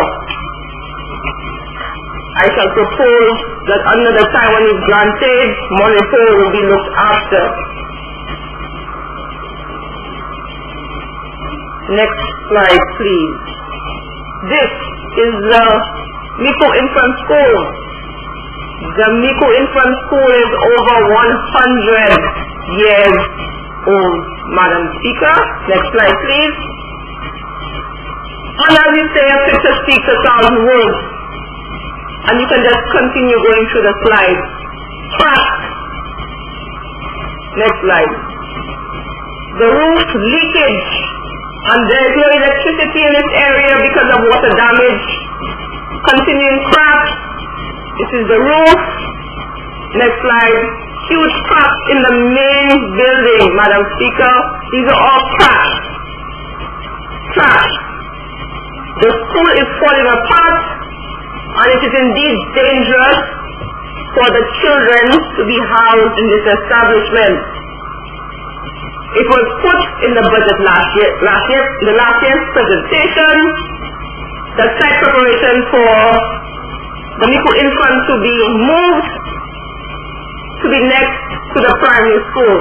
I shall propose that under the time when it's granted, Monito will be looked after. Next slide, please. This is the Mico Infant School. The Mico Infant School is over 100 years old, Madam Speaker. Next slide, please. And as you say, a picture speaks 1,000 words. And you can just continue going through the slides. Crack. Next slide. The roof leakage. And there is no electricity in this area because of water damage. Continuing cracks. This is the roof. Next slide. Huge cracks in the main building, Madam Speaker. These are all cracks. Cracks. The school is falling apart, and it is indeed dangerous for the children to be housed in this establishment. It was put in the budget the last year's presentation, the site preparation for the Mico infant to be moved to be next to the primary school.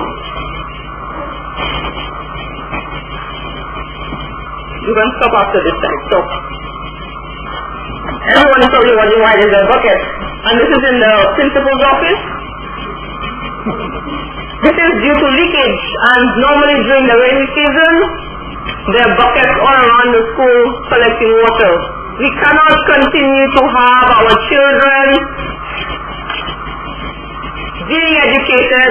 You can stop after this side. Stop. Everyone is probably wondering why there's a bucket. And this is in the principal's office. This is due to leakage, and normally during the rainy season, there are buckets all around the school collecting water. We cannot continue to have our children being educated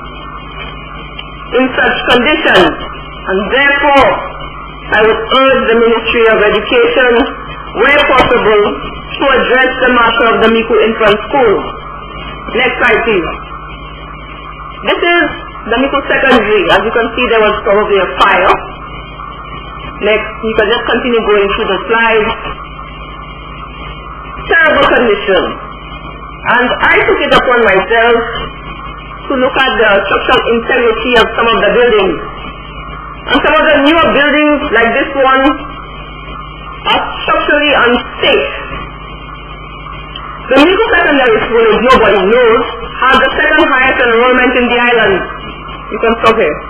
in such conditions, and therefore I would urge the Ministry of Education, where possible, to address the matter of the Mico Infant School. Next slide, please. This is the Mico Secondary. As you can see, there was probably a fire. Next, you can just continue going through the slides. Terrible condition. And I took it upon myself to look at the structural integrity of some of the buildings. And some of the newer buildings, like this one, are structurally unsafe. The Mico Secondary School, as nobody knows, has the second highest enrollment in the island. You can stop here.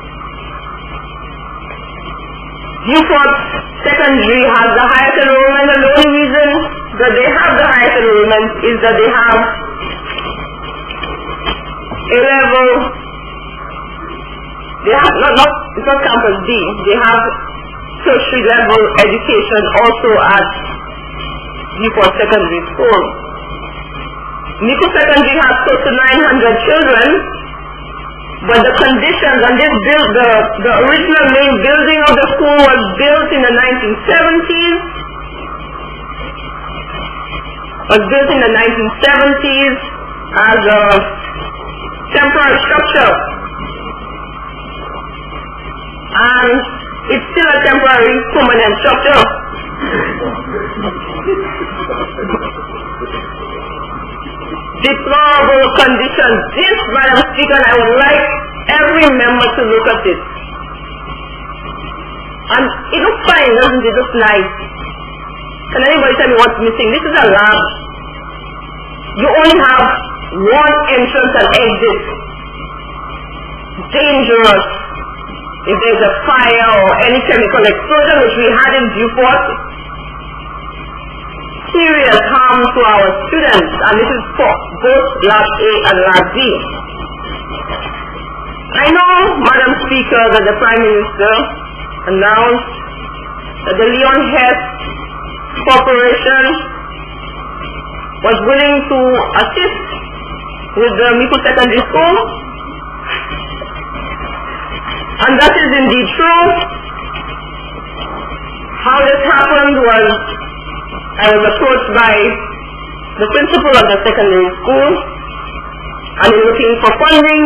Beaufort Secondary has the highest enrollment, and the only reason that they have the highest enrollment is that they have a level, they have, it's not campus D, they have tertiary level education also at Beaufort Secondary School. Mico Secondary has close to 900 children, but the conditions, and the original main building of the school was built in the 1970s, as a temporary structure, and it's still a temporary permanent structure. Deplorable condition. This, Madam Speaker, I would like every member to look at it. And it looks fine, doesn't it? It looks nice. Can anybody tell me what's missing? This is a lab. You only have one entrance and exit. Dangerous. If there's a fire or any chemical explosion, which we had in Beaufort, serious harm to our students, and this is for both Lab A and Lab B. I know, Madam Speaker, that the Prime Minister announced that the Leon Hess Corporation was willing to assist with the Mico Secondary School, and that is indeed true. How this happened was, I was approached by the principal of the secondary school, and in looking for funding,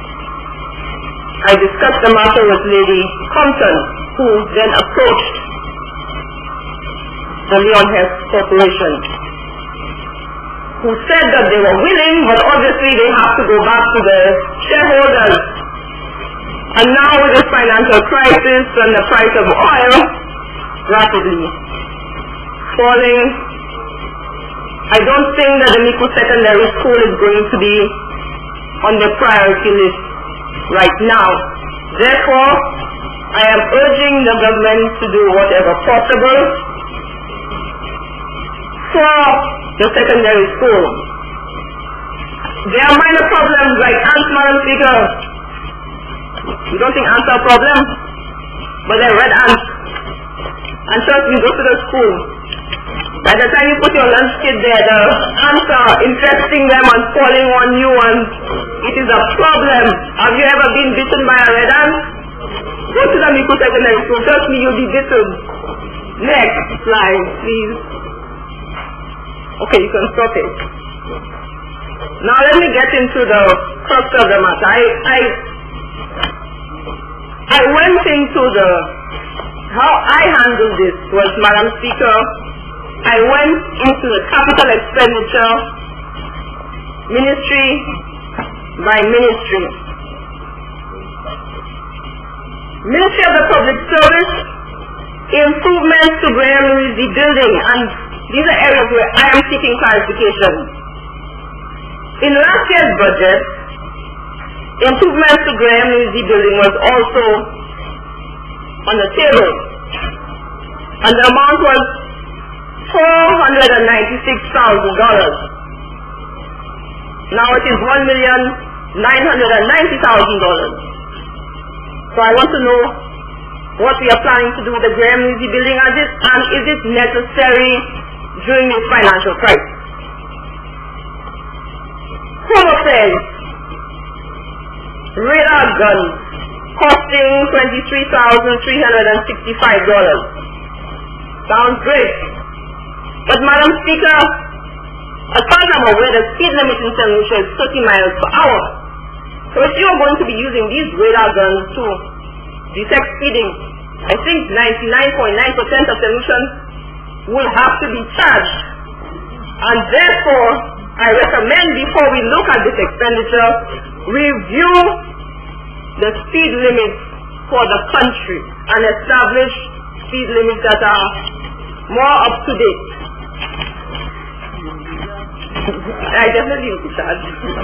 I discussed the matter with Lady Compton, who then approached the Leon Hess Corporation, who said that they were willing, but obviously they have to go back to the shareholders. And now with this financial crisis and the price of oil rapidly falling, I don't think that the Mico Secondary School is going to be on the priority list right now. Therefore, I am urging the government to do whatever possible for the secondary school. There are minor problems like ants, Madam Speaker. You don't think ants are a problem? But they're red ants. And trust me, go to the school. By the time you put your lunch kit there, the ants are infesting them and falling on you, and it is a problem. Have you ever been bitten by a red ant? Go to the Mico Secondary School. Trust me, you'll be bitten. Next slide, please. Okay, you can stop it. Now let me get into the crux of the matter. I went into how I handled this was, Madam Speaker, I went into the capital expenditure ministry by ministry. Ministry of the Public Service, improvements to Graham Louisy building, and these are areas where I am seeking clarification. In last year's budget, improvements to Graham Louisy building was also on the table, and the amount was $496,000. Now it is $1,990,000. So I want to know what we are planning to do with the Graham Louisy building, and is it necessary during this financial crisis? Home Affairs, radar guns costing $23,365. Sounds great. But Madam Speaker, as far as I'm aware, the speed limit in St. Lucia is 30 miles per hour. So if you are going to be using these radar guns to detect speeding, I think 99.9% of St. Lucians will have to be charged. And therefore, I recommend before we look at this expenditure, review the speed limits for the country and establish speed limits that are more up to date. I definitely will be charged.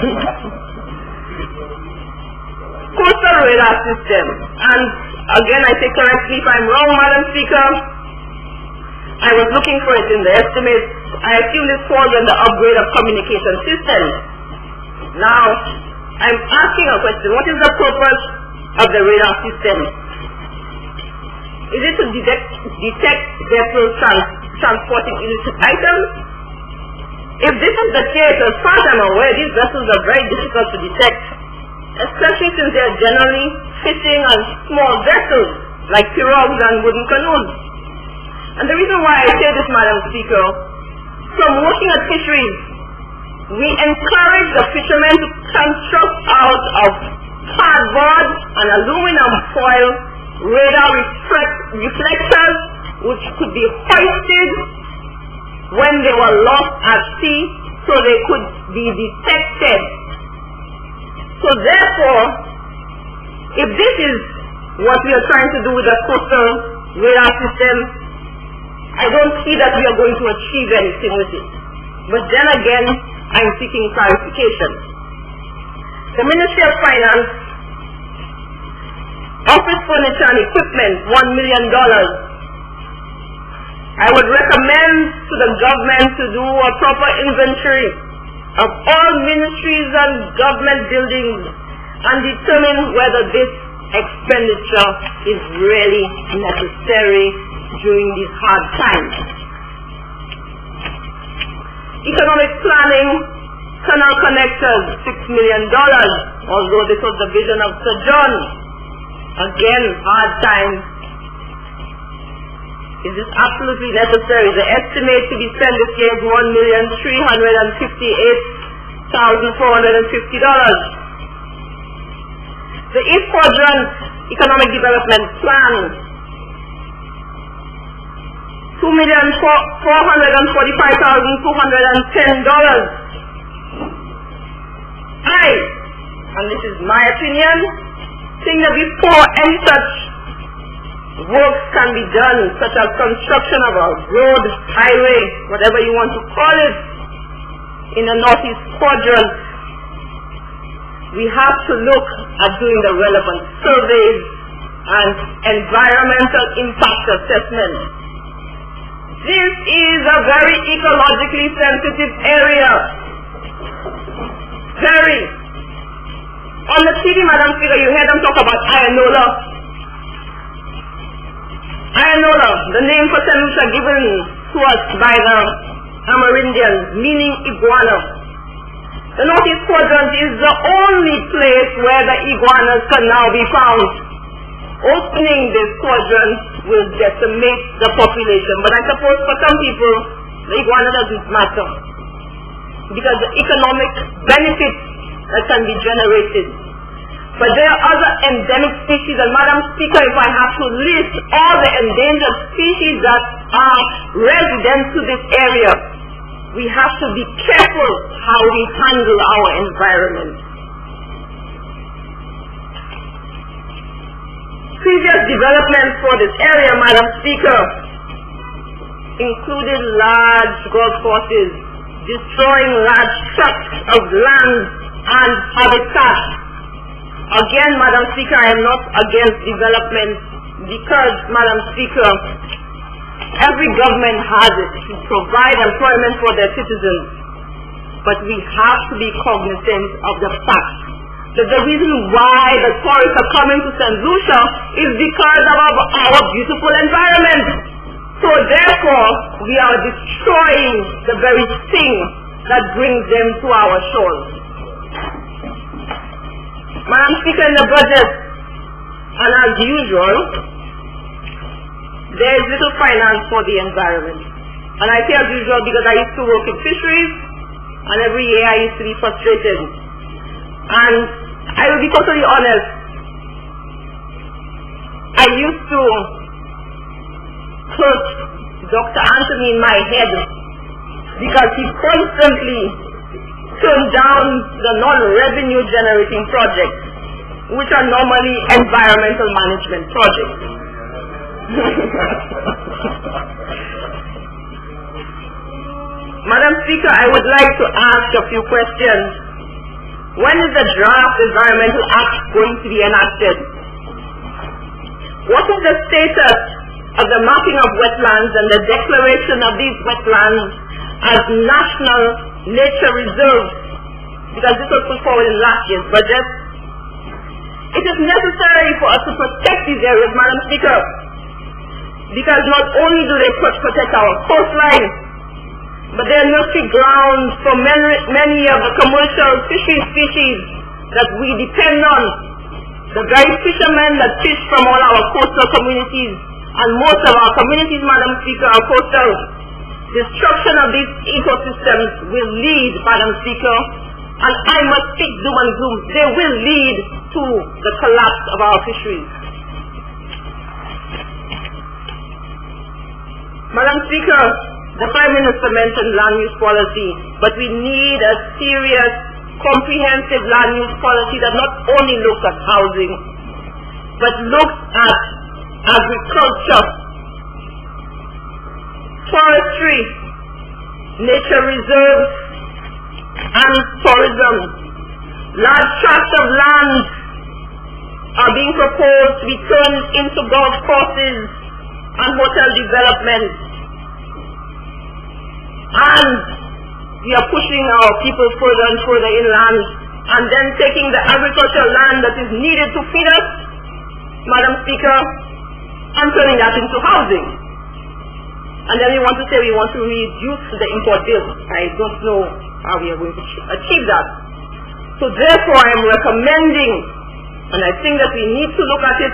Coastal radar system, and again I say correct me if I'm wrong, Madam Speaker. I was looking for it in the estimates. I assume this falls on the upgrade of communication systems. Now, I'm asking a question. What is the purpose of the radar system? Is it to detect vessels transporting illicit items? If this is the case, as far as I'm aware, these vessels are very difficult to detect, especially since they are generally fishing on small vessels like pirogues and wooden canoes. And the reason why I say this, Madam Speaker, from working at fisheries, we encourage the fishermen to construct out of cardboard and aluminum foil radar reflectors which could be hoisted when they were lost at sea so they could be detected. So therefore, if this is what we are trying to do with the coastal radar system, I don't see that we are going to achieve anything with it. But then again, I'm seeking clarification. The Ministry of Finance, office furniture and equipment, $1 million. I would recommend to the government to do a proper inventory of all ministries and government buildings and determine whether this expenditure is really necessary during these hard times. Economic planning, canal connectors, $6 million, although this was the vision of Sir John. Again, hard times. Is this absolutely necessary? The estimate to be spent this year is $1,358,450. The East Quadrant Economic Development Plan, $2,445,210. And this is my opinion, think that before any such works can be done, such as construction of a road, highway, whatever you want to call it, in the Northeast Quadrant, we have to look at doing the relevant surveys and environmental impact assessment. This is a very ecologically sensitive area. Very. On the TV, Madam Speaker, you heard them talk about Ayanola. Ayanola, the name for St. Lucia given to us by the Amerindians, meaning iguana. The Northeast Quadrant is the only place where the iguanas can now be found. Opening this quadrant will decimate the population, but I suppose for some people, the iguana doesn't matter because the economic benefits that can be generated. But there are other endemic species, and Madam Speaker, if I have to list all the endangered species that are resident to this area, we have to be careful how we handle our environment. Previous developments for this area, Madam Speaker, included large golf courses, destroying large tracts of land and habitat. Again, Madam Speaker, I am not against development because, Madam Speaker, every government has it to provide employment for their citizens, but we have to be cognizant of the fact that the reason why the tourists are coming to St. Lucia is because of our beautiful environment. So therefore, we are destroying the very thing that brings them to our shores. Madam Speaker, in the budget, and as usual, there is little finance for the environment. And I say as usual because I used to work in fisheries, and every year I used to be frustrated. And I will be totally honest, I used to put Dr. Anthony in my head because he constantly turned down the non-revenue generating projects, which are normally environmental management projects. Madam Speaker, I would like to ask a few questions. When is the draft Environmental Act going to be enacted? What is the status of the mapping of wetlands and the declaration of these wetlands as national nature reserves? Because this was put forward in last year's budget. It is necessary for us to protect these areas, Madam Speaker, because not only do they protect our coastline, but they are nursery grounds for many of the commercial fishing species that we depend on. The very fishermen that fish from all our coastal communities, and most of our communities, Madam Speaker, are coastal. Destruction of these ecosystems will lead, Madam Speaker, and I must speak doom and gloom, they will lead to the collapse of our fisheries. Madam Speaker, the Prime Minister mentioned land use policy, but we need a serious, comprehensive land use policy that not only looks at housing, but looks at agriculture, forestry, nature reserves, and tourism. Large tracts of land are being proposed to be turned into golf courses and hotel development. And we are pushing our people further and further inland, and then taking the agricultural land that is needed to feed us, Madam Speaker, and turning that into housing. And then we want to say we want to reduce the import bill. I don't know how we are going to achieve that. So therefore I am recommending, and I think that we need to look at it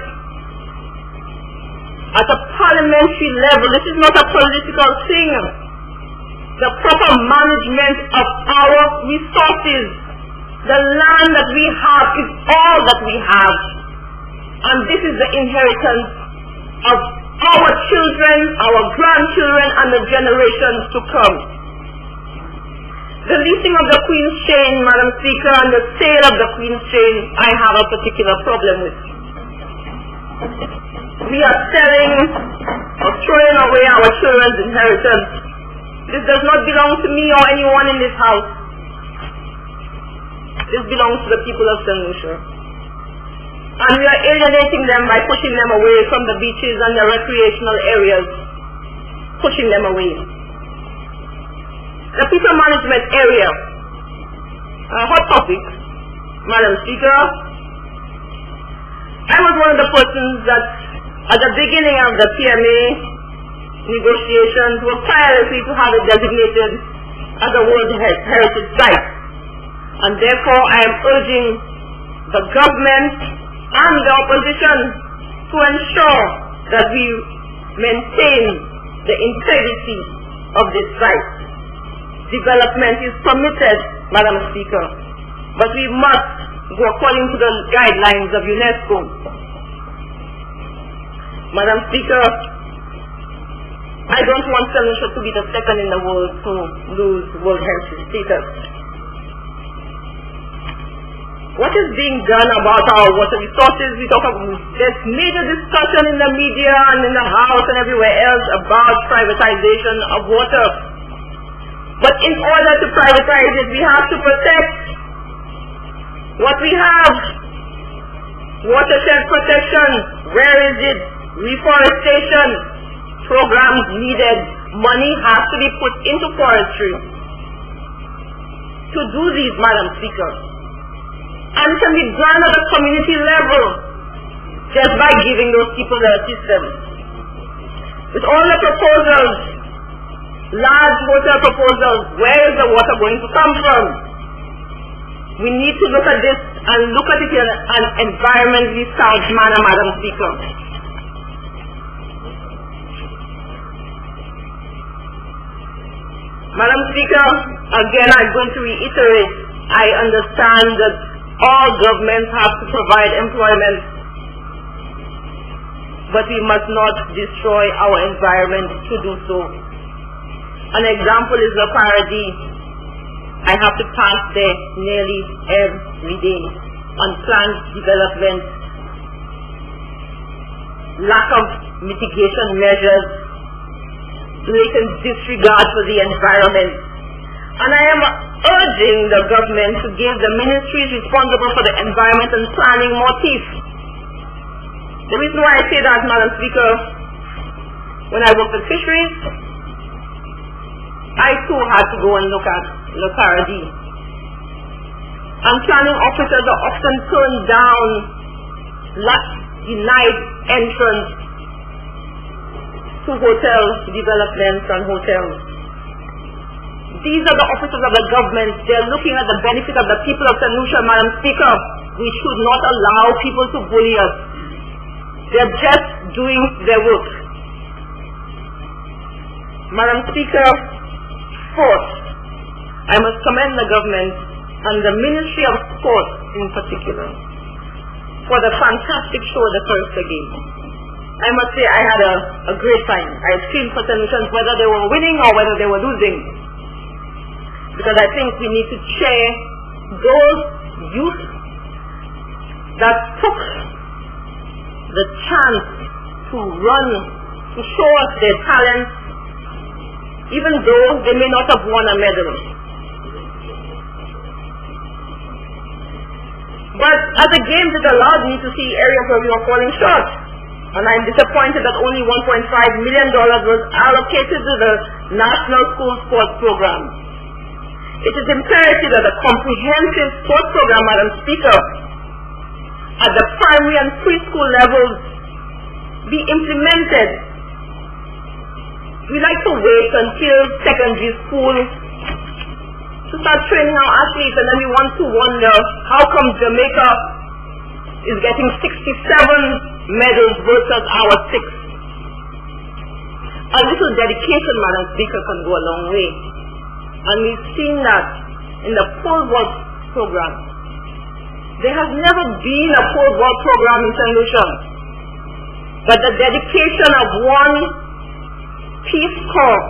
at a parliamentary level. This is not a political thing. The proper management of our resources. The land that we have is all that we have. And this is the inheritance of our children, our grandchildren, and the generations to come. The leasing of the Queen's Chain, Madam Speaker, and the sale of the Queen's Chain, I have a particular problem with. We are selling or throwing away our children's inheritance. This does not belong to me or anyone in this house. This belongs to the people of St. Lucia. And we are alienating them by pushing them away from the beaches and the recreational areas. Pushing them away. The people management area. A hot topic, Madam Speaker. I was one of the persons that at the beginning of the PMA negotiations were tirelessly to have it designated as a World Heritage Site. And therefore I am urging the government and the opposition to ensure that we maintain the integrity of this site. Development is permitted, Madam Speaker, but we must go according to the guidelines of UNESCO. Madam Speaker, I don't want St. Lucia to be the second in the world to lose World Heritage status. what is being done about our water resources. We talk about, there's major discussion in the media and in the House and everywhere else about privatization of water. But in order to privatize it, we have to protect what we have. Watershed protection, where is it? Reforestation programs needed. Money has to be put into forestry to do these, Madam Speaker. And can be done at a community level just by giving those people the assistance. With all the proposals, large water proposals, where is the water going to come from? We need to look at this and look at it in an environmentally sound manner, Madam Speaker. Madam Speaker, again I'm going to reiterate, I understand that all governments have to provide employment, but we must not destroy our environment to do so. An example is the Paradis. I have to pass there nearly every day. Unplanned development, lack of mitigation measures, blatant disregard for the environment. And I am urging the government to give the ministries responsible for the environment and planning more teeth. The reason why I say that, Madam Speaker, when I worked with fisheries, I too had to go and look at the Paradis. And planning officers are often turned down, denied entrance to hotel developments and hotels. These are the officers of the government. They are looking at the benefit of the people of St. Lucia, Madam Speaker. We should not allow people to bully us. They are just doing their work. Madam Speaker, fourth, I must commend the government and the Ministry of Sport in particular for the fantastic show the Thursday game. I must say I had a great time. I screamed for St. Lucians whether they were winning or whether they were losing. Because I think we need to cheer those youth that took the chance to run, to show us their talent, even though they may not have won a medal. But as a game, it allowed me to see areas where we were falling short. And I'm disappointed that only $1.5 million was allocated to the National School Sports Program. It is imperative that a comprehensive sports program, Madam Speaker, at the primary and preschool levels be implemented. We like to wait until secondary school to start training our athletes, and then we want to wonder how come Jamaica is getting 67 medals versus our 6. A little dedication, Madam Speaker, can go a long way. And we've seen that in the pole vault program. There has never been a pole vault program in St. Lucia. But the dedication of one Peace Corps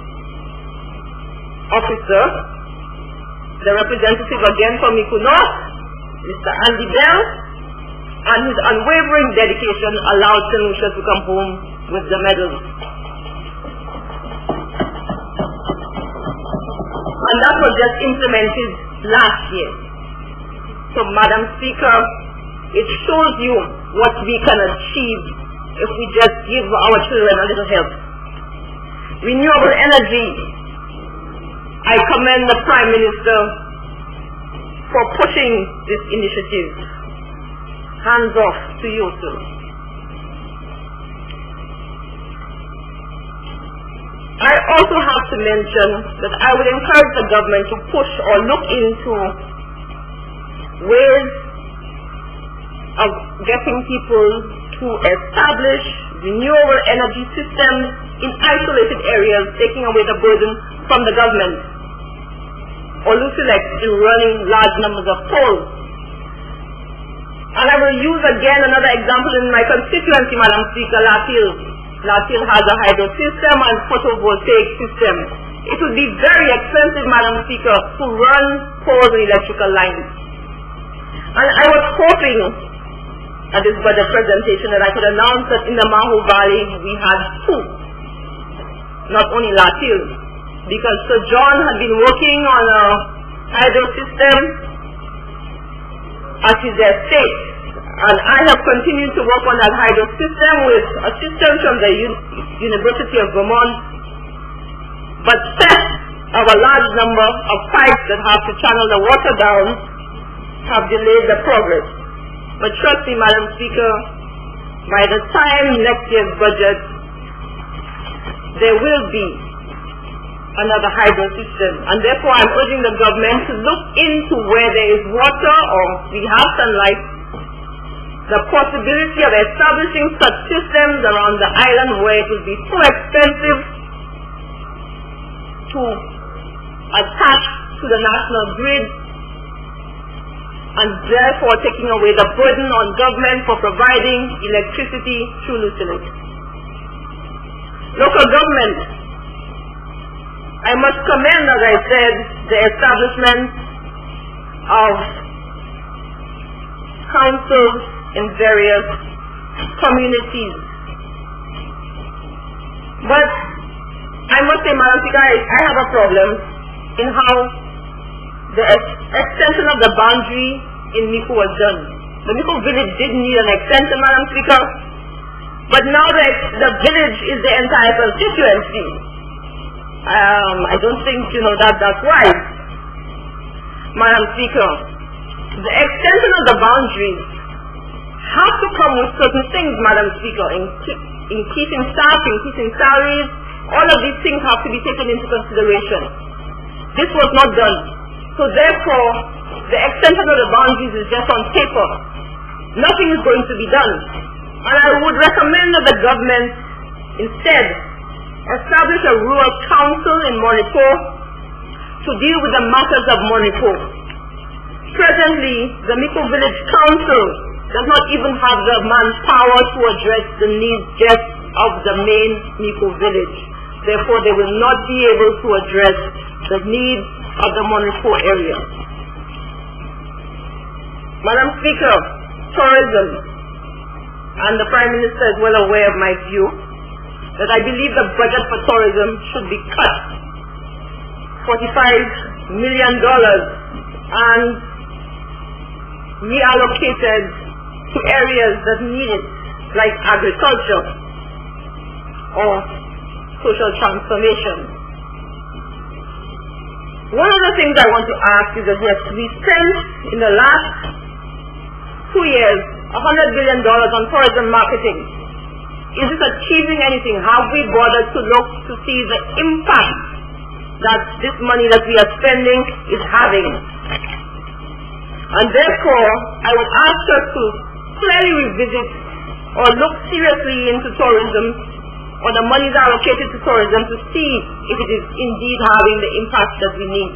officer, the representative again from Micoud North, Mr. Andy Bell, and his unwavering dedication allowed St. Lucia to come home with the medals. And that was just implemented last year. So, Madam Speaker, it shows you what we can achieve if we just give our children a little help. Renewable energy. I commend the Prime Minister for pushing this initiative. Hands off to you, sir. I also have to mention that I would encourage the government to push or look into ways of getting people to establish renewable energy systems in isolated areas, taking away the burden from the government. Oluselect is running large numbers of polls. And I will use again another example in my constituency, Madam Speaker, Latil. Latil has a hydro system and photovoltaic system. It would be very expensive, Madam Speaker, to run poles and electrical lines. And I was hoping at this budget presentation that I could announce that in the Maho Valley we had two, not only Latil, because Sir John had been working on a hydro system at his estate, and I have continued to work on that hydro system with assistance from the University of Vermont, but theft of a large number of pipes that have to channel the water down have delayed the progress. But trust me, Madam Speaker, by the time next year's budget, there will be another hydro system. And therefore I'm urging the government to look into where there is water or we have sunlight, the possibility of establishing such systems around the island where it will be so expensive to attach to the national grid, and therefore taking away the burden on government for providing electricity through Lucenate. Local government, I must commend, as I said, the establishment of councils in various communities. But I must say, Madam Speaker, I have a problem in how the extension of the boundary in Mico was done. The Mico village did need an extension, Madam Speaker, but now the village is the entire constituency. I don't think, that's wise. Madam Speaker, the extension of the boundaries have to come with certain things, Madam Speaker, increasing staff, increasing salaries. All of these things have to be taken into consideration. This was not done. So therefore, the extension of the boundaries is just on paper. Nothing is going to be done. And I would recommend that the government instead establish a rural council in Monitor to deal with the matters of Monitor. Presently, the Mico Village Council does not even have the manpower to address the needs just of the main Mico Village. Therefore, they will not be able to address the needs of the Monitor area. Madam Speaker, tourism, and the Prime Minister is well aware of my view that I believe the budget for tourism should be cut $45 million and reallocated to areas that need it, like agriculture or social transformation. One of the things I want to ask is that yes, we spent in the last 2 years $100 billion on tourism marketing. Is this achieving anything? Have we bothered to look to see the impact that this money that we are spending is having? And therefore, I would ask us to clearly revisit or look seriously into tourism or the monies allocated to tourism to see if it is indeed having the impact that we need.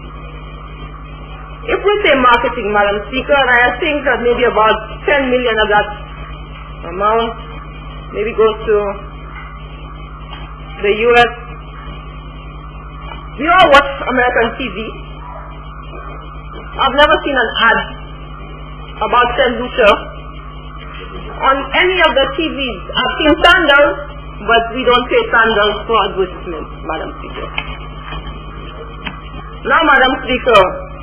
If we say marketing, Madam Speaker, and I think that maybe about 10 million of that amount maybe goes to the U.S. We all watch American TV. I've never seen an ad about St. Lucia on any of the TVs. I've seen sandals, but we don't pay sandals for advertisements, Madam Speaker. Now, Madam Speaker,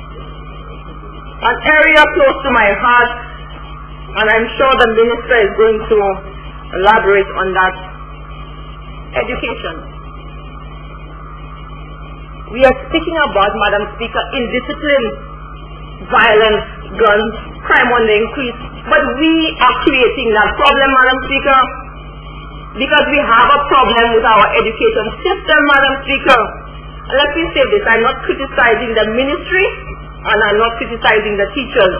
an area close to my heart, and I'm sure the Minister is going to elaborate on that, education. We are speaking about, Madam Speaker, indiscipline, violence, guns, crime on the increase, but we are creating that problem, Madam Speaker, because we have a problem with our education system, Madam Speaker. And let me say this, I'm not criticizing the ministry, and I'm not criticizing the teachers,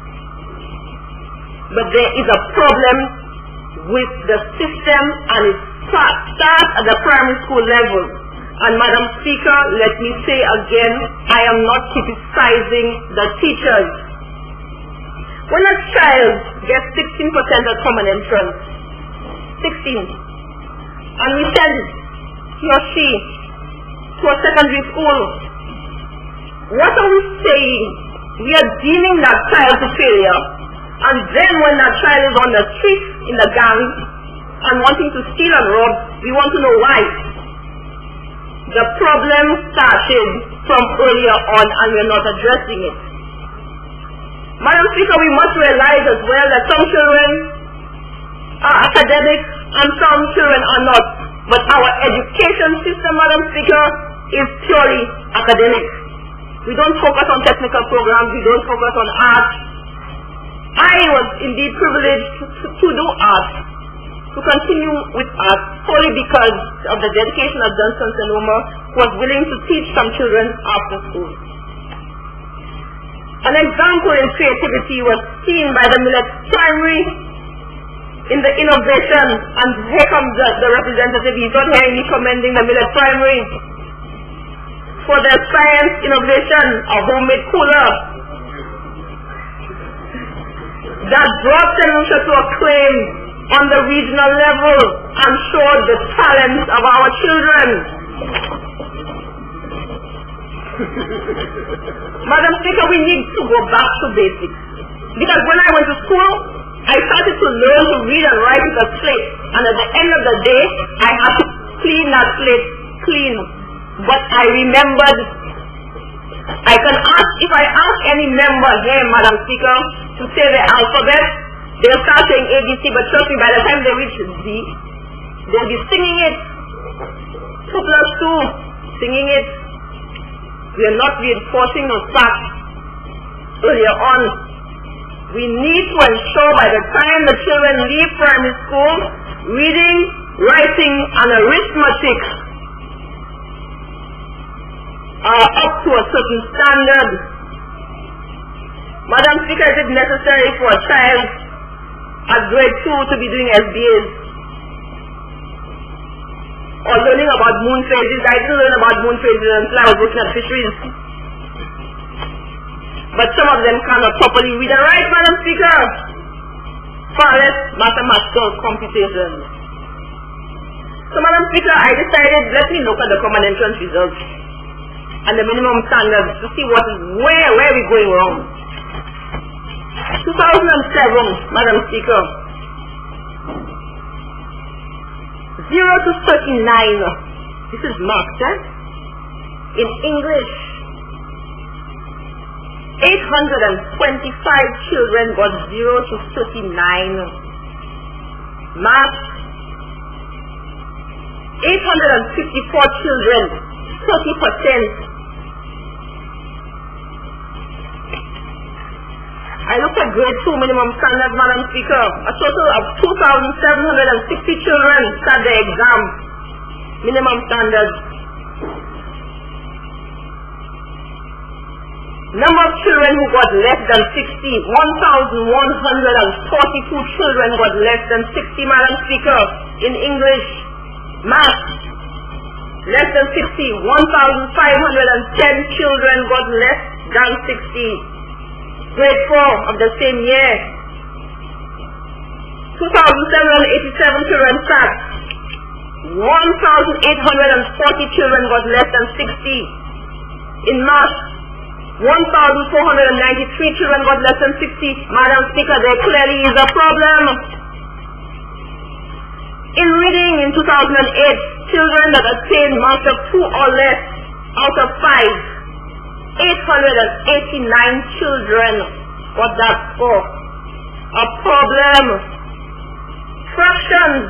but there is a problem with the system, and it starts at the primary school level. And Madam Speaker, let me say again, I am not criticizing the teachers. When a child gets 16% at common entrance, 16, and we send he or she to a secondary school, what are we saying we are deeming that child to failure, and then when that child is on the street in the gang and wanting to steal and rob, we want to know why. The problem started from earlier on and we are not addressing it. Madam Speaker, we must realize as well that some children are academic and some children are not. But our education system, Madam Speaker, is purely academic. We don't focus on technical programs, we don't focus on art. I was indeed privileged to do art, to continue with art, solely because of the dedication of Johnson Sonoma, who was willing to teach some children after school. An example in creativity was seen by the Millet Primary in the innovation, and here comes the representative. He's not hearing me commending the Millet Primary for their science innovation, a homemade cooler that brought St. Lucia to acclaim on the regional level and showed the talents of our children. Madam Speaker, we need to go back to basics. Because when I went to school, I started to learn to read and write with a slate. And at the end of the day, I had to clean that slate clean. But I remembered, I can ask, if I ask any member here, Madam Speaker, to say the alphabet, they'll start saying ABC, but trust me, by the time they reach Z, they'll be singing it. 2 plus 2, singing it. We are not reinforcing those facts earlier on. We need to ensure by the time the children leave primary school, reading, writing, and arithmetic are up to a certain standard. Madam Speaker, is it necessary for a child at grade 2 to be doing SBAs or learning about moon phases? I didn't learn about moon phases until I was looking at fisheries. But some of them cannot properly read and write, Madam Speaker. Far less mathematical computations. So, Madam Speaker, I decided, let me look at the common entrance results and the minimum standards to see where we're going wrong. 2007, Madam Speaker, 0 to 39, this is marked, in English, 825 children got 0 to 39. Math, 854 children, 30%. I looked at grade 2 minimum standard, Madam Speaker. A total of 2,760 children sat the exam. Minimum standard. Number of children who got less than 60, 1,142 children got less than 60, Madam Speaker, in English. Math, less than 60, 1,510 children got less than 60. Grade 4 of the same year, 2,787 children sat. 1,840 children got less than 60. In Math, 1,493 children got less than 60. Madam Speaker, there clearly is a problem. In reading in 2008, children that attained marks of 2 or less out of 5, 889 children got that score. A problem. Fractions.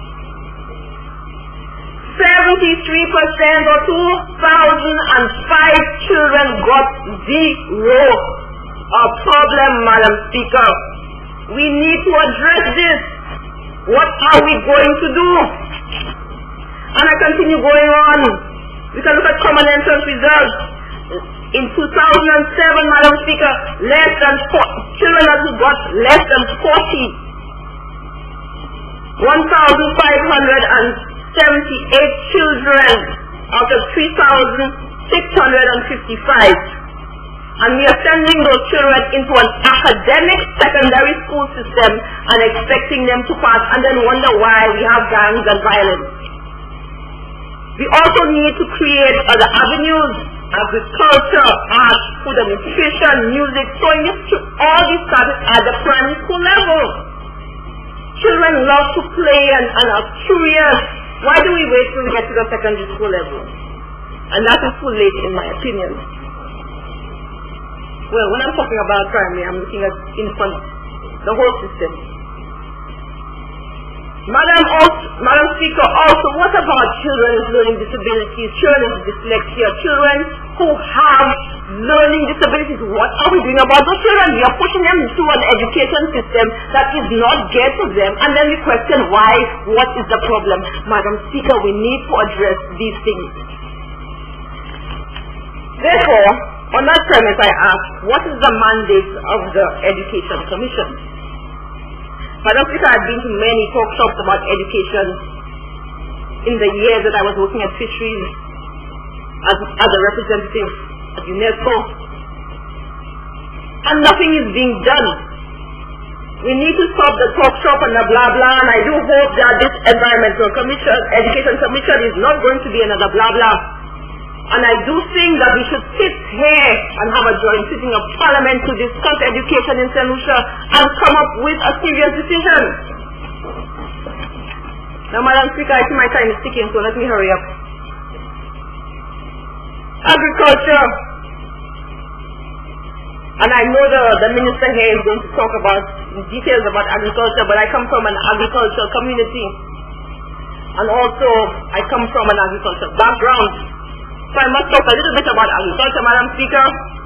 73% or 2,005 children got 0. A problem, Madam Speaker. We need to address this. What are we going to do? And I continue going on. We can look at common entrance results. In 2007, Madam Speaker, less than 4 children who got less than 40. 1,578 children out of 3,655. And we are sending those children into an academic secondary school system and expecting them to pass and then wonder why we have gangs and violence. We also need to create other avenues agriculture, art, food and nutrition, music, sewing, all these started at the primary school level. Children love to play and are curious. Why do we wait till we get to the secondary school level? And that is too late in my opinion. Well, when I'm talking about primary, I'm looking at infant, the whole system. Madam Speaker, also, what about children with learning disabilities, children with dyslexia, children who have learning disabilities? What are we doing about those children? We are pushing them into an education system that is not geared to them, and then we question why, what is the problem? Madam Speaker, we need to address these things. Therefore, on that premise, I ask, what is the mandate of the Education Commission? Madam Speaker, I've been to many talkshops about education in the years that I was working at Fisheries as a representative at UNESCO, and nothing is being done. We need to stop the talk shop and the blah blah, and I do hope that this Education Commission is not going to be another blah blah. And I do think that we should sit here and have a joint sitting of Parliament to discuss education in St. Lucia and come up with a serious decision. Now, Madam Speaker, I see my time is ticking, so let me hurry up. Agriculture. And I know the minister here is going to talk about details about agriculture, but I come from an agricultural community. And also, I come from an agricultural background. So I must talk a little bit about agriculture, Madam Speaker.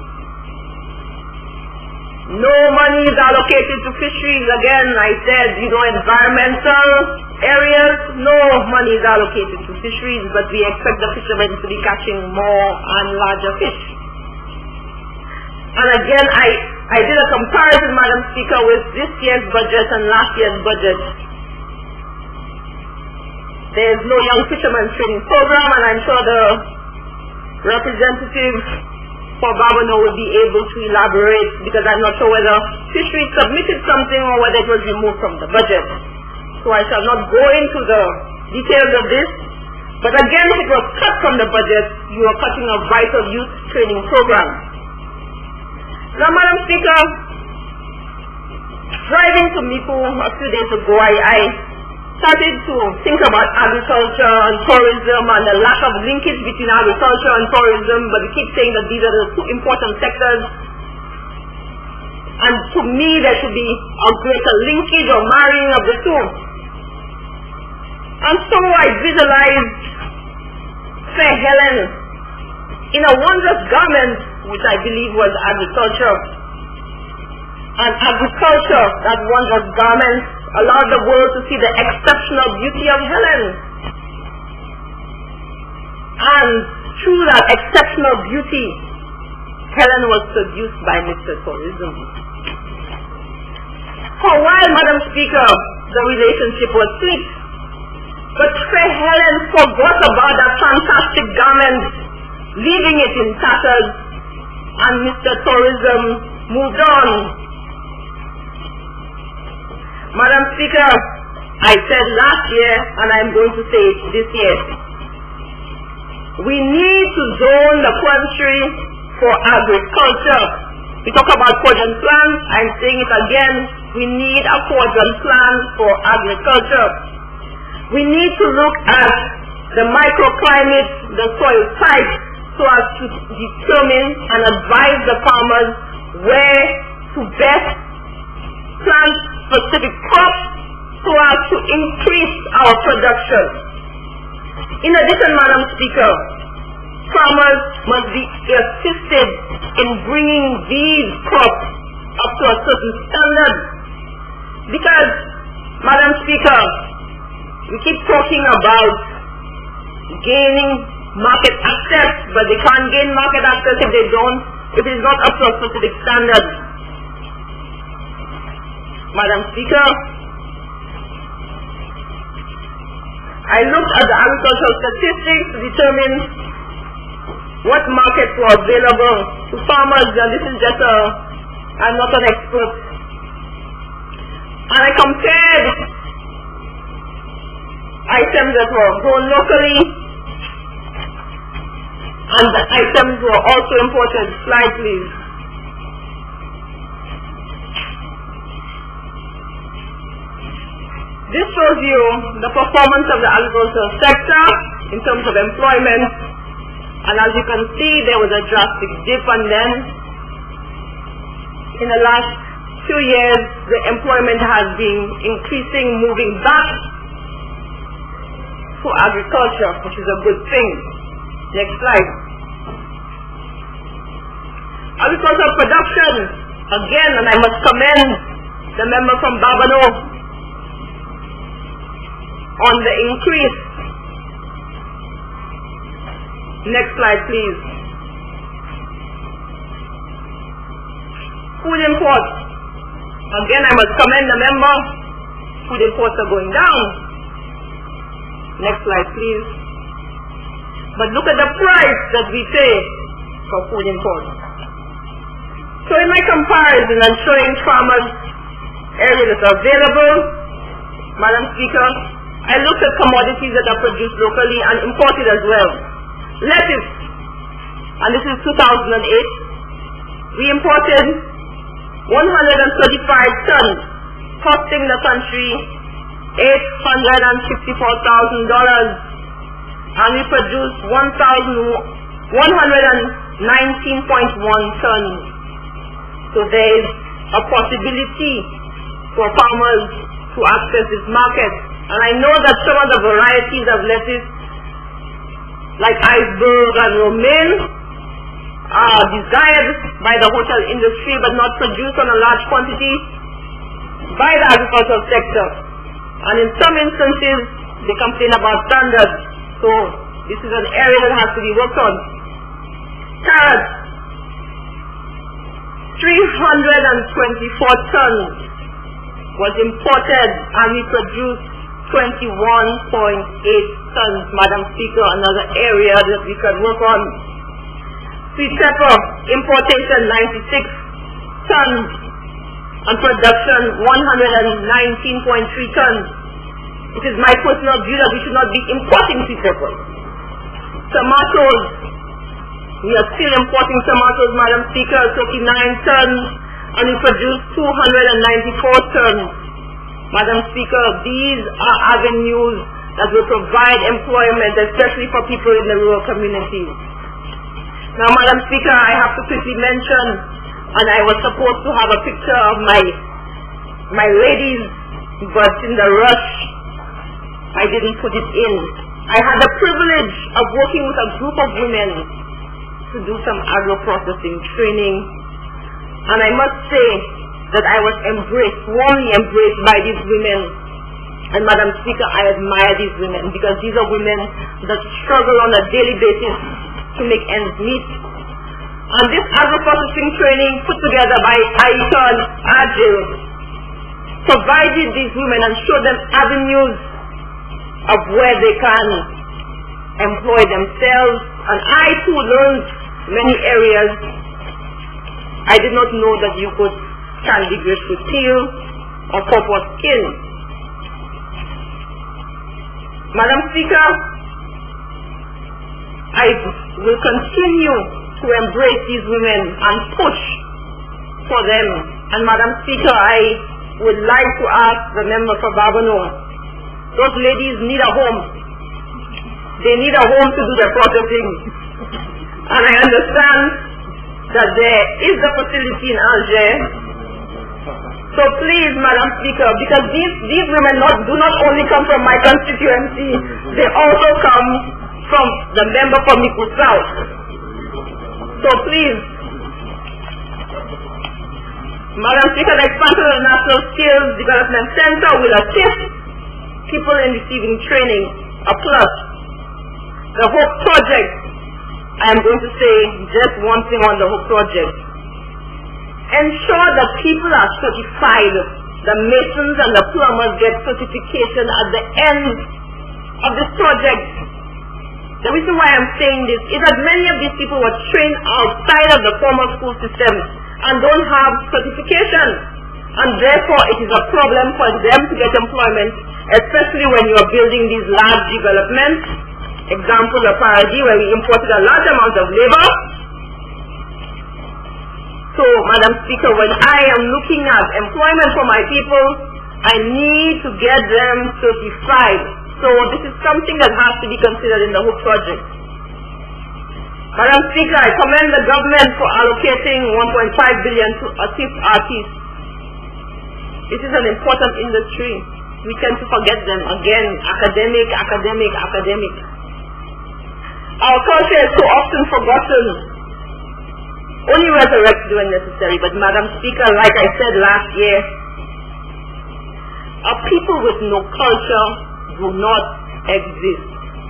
No money is allocated to fisheries. Again, I said, environmental areas, no money is allocated to fisheries, but we expect the fishermen to be catching more and larger fish. And again, I did a comparison, Madam Speaker, with this year's budget and last year's budget. There is no young fisherman training program, and I'm sure the representative for Babonneau will be able to elaborate, because I'm not sure whether Fisheries submitted something or whether it was removed from the budget. So I shall not go into the details of this. But again, if it was cut from the budget, you are cutting a vital youth training program. Now, Madam Speaker, driving to Mipo a few days ago, I started to think about agriculture and tourism and the lack of linkage between agriculture and tourism, but we keep saying that these are the two important sectors. And to me, there should be a greater linkage or marrying of the two. And so I visualized Fair Helen in a wondrous garment, which I believe was agriculture. And agriculture, that wondrous garment, allowed the world to see the exceptional beauty of Helen. And through that exceptional beauty, Helen was seduced by Mr. Tourism. For a while, Madam Speaker, the relationship was sweet. But Fair Helen forgot about that fantastic garment, leaving it in tatters, and Mr. Tourism moved on. Madam Speaker, I said last year, and I'm going to say it this year, we need to zone the country for agriculture. We talk about quadrant plans, I'm saying it again, we need a quadrant plan for agriculture. We need to look at the microclimate, the soil type, so as to determine and advise the farmers where to best plant specific crops so as to increase our production. In addition, Madam Speaker, farmers must be assisted in bringing these crops up to a certain standard. Because, Madam Speaker, we keep talking about gaining market access, but they can't gain market access if it is not up to a specific standard. Madam Speaker, I looked at the agricultural statistics to determine what markets were available to farmers, and this is just I'm not an expert. And I compared items that were grown locally And the items were also imported. Slide, please. This shows you the performance of the agricultural sector in terms of employment. And as you can see, there was a drastic dip, and then in the last 2 years, the employment has been increasing, moving back to agriculture, which is a good thing. Next slide. Agricultural production, again, and I must commend the member from Babano on the increase. Next slide, please. Food imports. Again, I must commend the member. Food imports are going down. Next slide, please. But look at the price that we pay for food imports. So in my comparison and showing farmers areas that are available, Madam Speaker, I looked at commodities that are produced locally and imported as well. Lettuce, and this is 2008, we imported 135 tons, costing the country $864,000, and we produced 119.1 tons. So there is a possibility for farmers to access this market. And I know that some of the varieties of lettuce, like iceberg and romaine, are desired by the hotel industry but not produced on a large quantity by the agricultural sector. And in some instances, they complain about standards. So this is an area that has to be worked on. Carrots, 324 tons was imported, and we produced 21.8 tons, Madam Speaker, another area that we can work on. Sweet pepper, importation 96 tons, and production 119.3 tons. It is my personal view that we should not be importing sweet pepper. Tomatoes, we are still importing tomatoes, Madam Speaker, 39 tons, and we produce 294 tons. Madam Speaker, these are avenues that will provide employment, especially for people in the rural communities. Now, Madam Speaker, I have to quickly mention, and I was supposed to have a picture of my ladies, but in the rush, I didn't put it in. I had the privilege of working with a group of women to do some agro-processing training, and I must say that I was embraced, warmly embraced by these women. And Madam Speaker, I admire these women because these are women that struggle on a daily basis to make ends meet. And this agro-processing training put together by Aisha and Agil provided these women and showed them avenues of where they can employ themselves. And I too learned many areas. I did not know that you could candy grapes with peel or purple skin. Madam Speaker, I will continue to embrace these women and push for them. And Madam Speaker, I would like to ask the member for Babano, those ladies need a home. They need a home to do their processing. And I understand that there is a facility in Alger. So please, Madam Speaker, because these women do not only come from my constituency, they also come from the member from Miku South. So please, Madam Speaker, the expansion of the National Skills Development Center will assist people in receiving training. A plus. The Hope Project, I am going to say just one thing on the Hope Project. Ensure that people are certified. The masons and the plumbers get certification at the end of this project. The reason why I'm saying this is that many of these people were trained outside of the formal school system and don't have certification. And therefore it is a problem for them to get employment, especially when you are building these large developments example of Paradis where we imported a large amount of labor. So, Madam Speaker, when I am looking at employment for my people, I need to get them certified. So this is something that has to be considered in the Hope project. Madam Speaker, I commend the government for allocating 1.5 billion to assist artists. This is an important industry. We tend to forget them again. Academic. Our culture is so often forgotten. Only resurrected when necessary. But Madam Speaker, like I said last year, a people with no culture do not exist.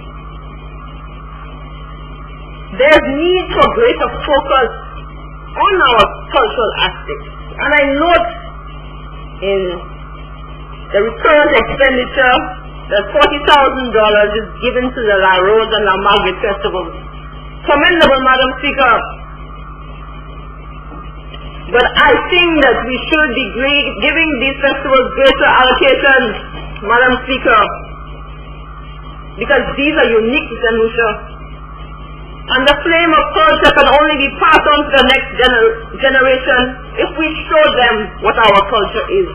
There's need for greater focus on our cultural aspects. And I note in the recurrent expenditure that $40,000 is given to the La Rose and La Margaret festivals. Commendable, Madam Speaker. But I think that we should be giving these festivals greater allocations, Madam Speaker, because these are unique to St. Lucia. And the flame of culture can only be passed on to the next generation if we show them what our culture is.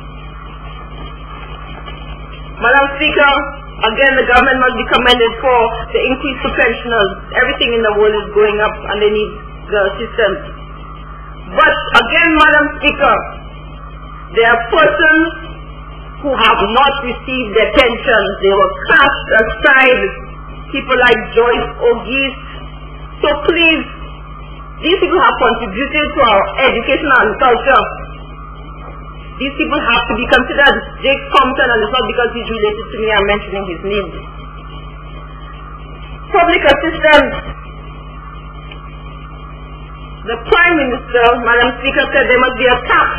Madam Speaker, again the government must be commended for the increase to pensioners. Everything in the world is going up and they need the assistance. But again, Madam Speaker, there are persons who have not received their pensions. They were cast aside. People like Joyce O'Geese. So please, these people have contributed to our education and culture. These people have to be considered. Jake Compton, and it's not because he's related to me, I'm mentioning his name. Public assistance. The Prime Minister, Madam Speaker, said there must be a cap.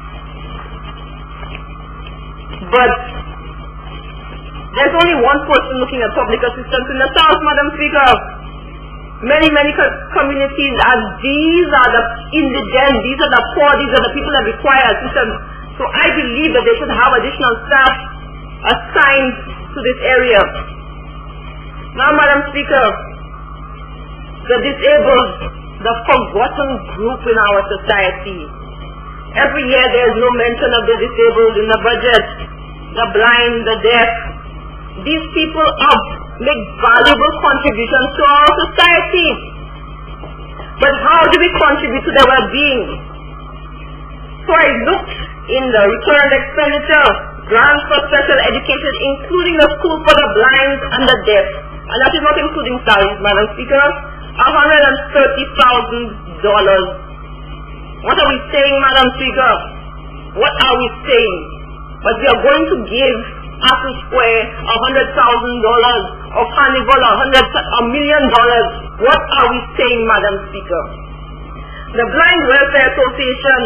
But there's only one person looking at public assistance in the South, Madam Speaker. Many communities, and these are the indigent, these are the poor, these are the people that require assistance. So I believe that they should have additional staff assigned to this area. Now, Madam Speaker, the disabled, the forgotten group in our society. Every year there is no mention of the disabled in the budget, the blind, the deaf. These people make valuable contributions to our society. But how do we contribute to their well-being? So I looked in the recurrent expenditure, grants for special education, including the school for the blind and the deaf. And that is not including salaries, Madam Speaker. $130,000. What are we saying, Madam Speaker? What are we saying? But we are going to give Apple Square $100,000 or Carnival $1 million. What are we saying, Madam Speaker? The Blind Welfare Association,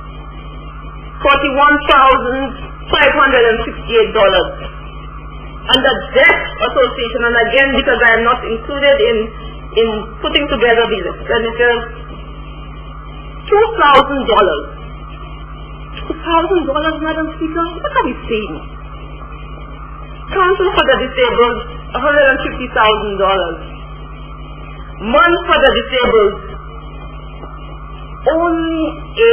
$41,568. And the Deaf Association, and again because I am not included in putting together these expenditures, $2,000. $2,000, Madam Speaker? What are we saying? Council for the Disabled, $150,000. Month for the Disabled, only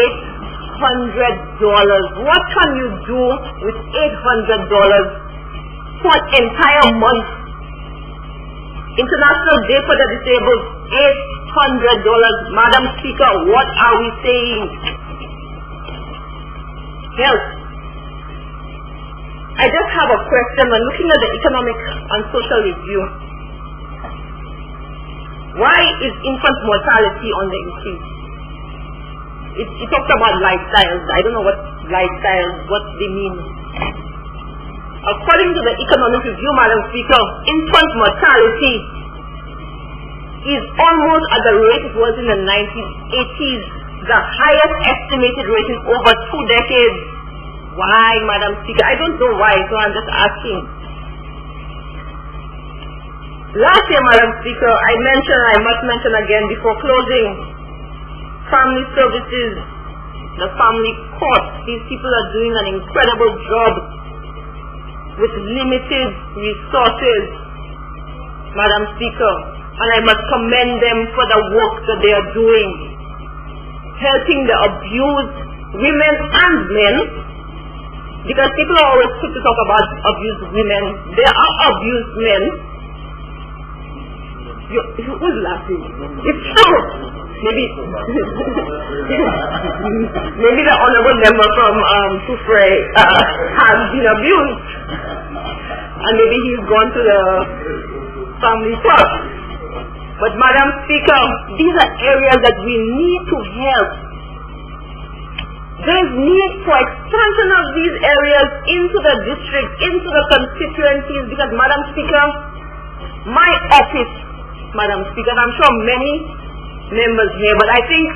$800. What can you do with $800 for an entire month? International Day for the Disabled, $800. Madam Speaker, what are we saying? Health. I just have a question when looking at the Economic and Social Review. Why is infant mortality on the increase? It talks about lifestyles. I don't know what lifestyles, what they mean. According to the Economic Review, Madam Speaker, infant mortality is almost at the rate it was in the 1980s, the highest estimated rate in over 2 decades. Why, Madam Speaker? I don't know why, so I'm just asking. Last year, Madam Speaker, I must mention again before closing, family services, the family court. These people are doing an incredible job with limited resources. Madam Speaker, and I must commend them for the work that they are doing, helping the abused women and men, because people are always quick to talk about abused women. There are abused men. Who's laughing? It's true. Maybe maybe the honorable member from Soufrière has been abused, and maybe he's gone to the family court. But Madam Speaker, these are areas that we need to help. There is need for expansion of these areas into the district, into the constituencies, because Madam Speaker, my office, Madam Speaker, and I'm sure many members here, but I think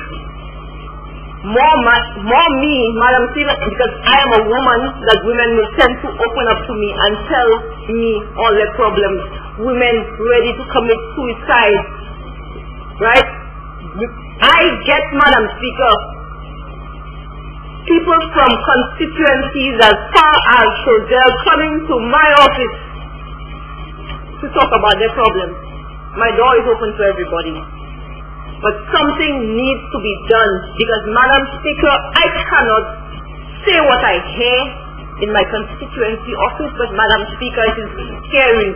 more me, Madam Speaker, because I am a woman, that women will tend to open up to me and tell me all their problems. Women ready to commit suicide, right? I get, Madam Speaker, people from constituencies as far as Choiseul coming to my office to talk about their problems. My door is open to everybody. But something needs to be done, because Madam Speaker, I cannot say what I hear in my constituency office, but Madam Speaker, it is scary.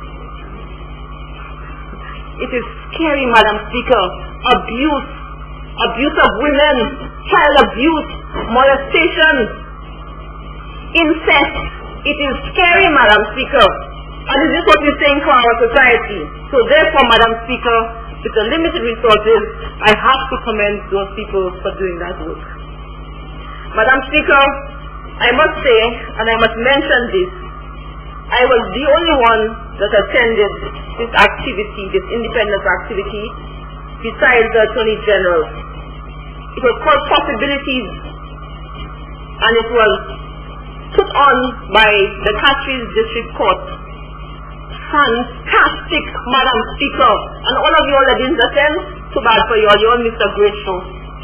It is scary, Madam Speaker. Abuse of women, child abuse, molestation, incest. It is scary, Madam Speaker. And this is what we're saying for our society. So therefore, Madam Speaker, with the limited resources, I have to commend those people for doing that work. Madam Speaker, I must say, and I must mention this, I was the only one that attended this activity, this independence activity, besides the Attorney General. It was called Possibilities, and it was put on by the Castries District Court. Fantastic, Madam Speaker, and all of you all that didn't attend, too bad for you all, you all missed a great show.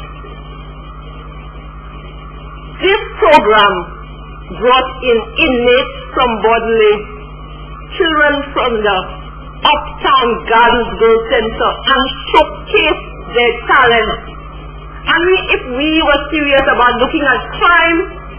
This program brought in inmates from Bordelais, children from the Uptown Gardens Girls Center, and showcased their talent. And if we were serious about looking at crime,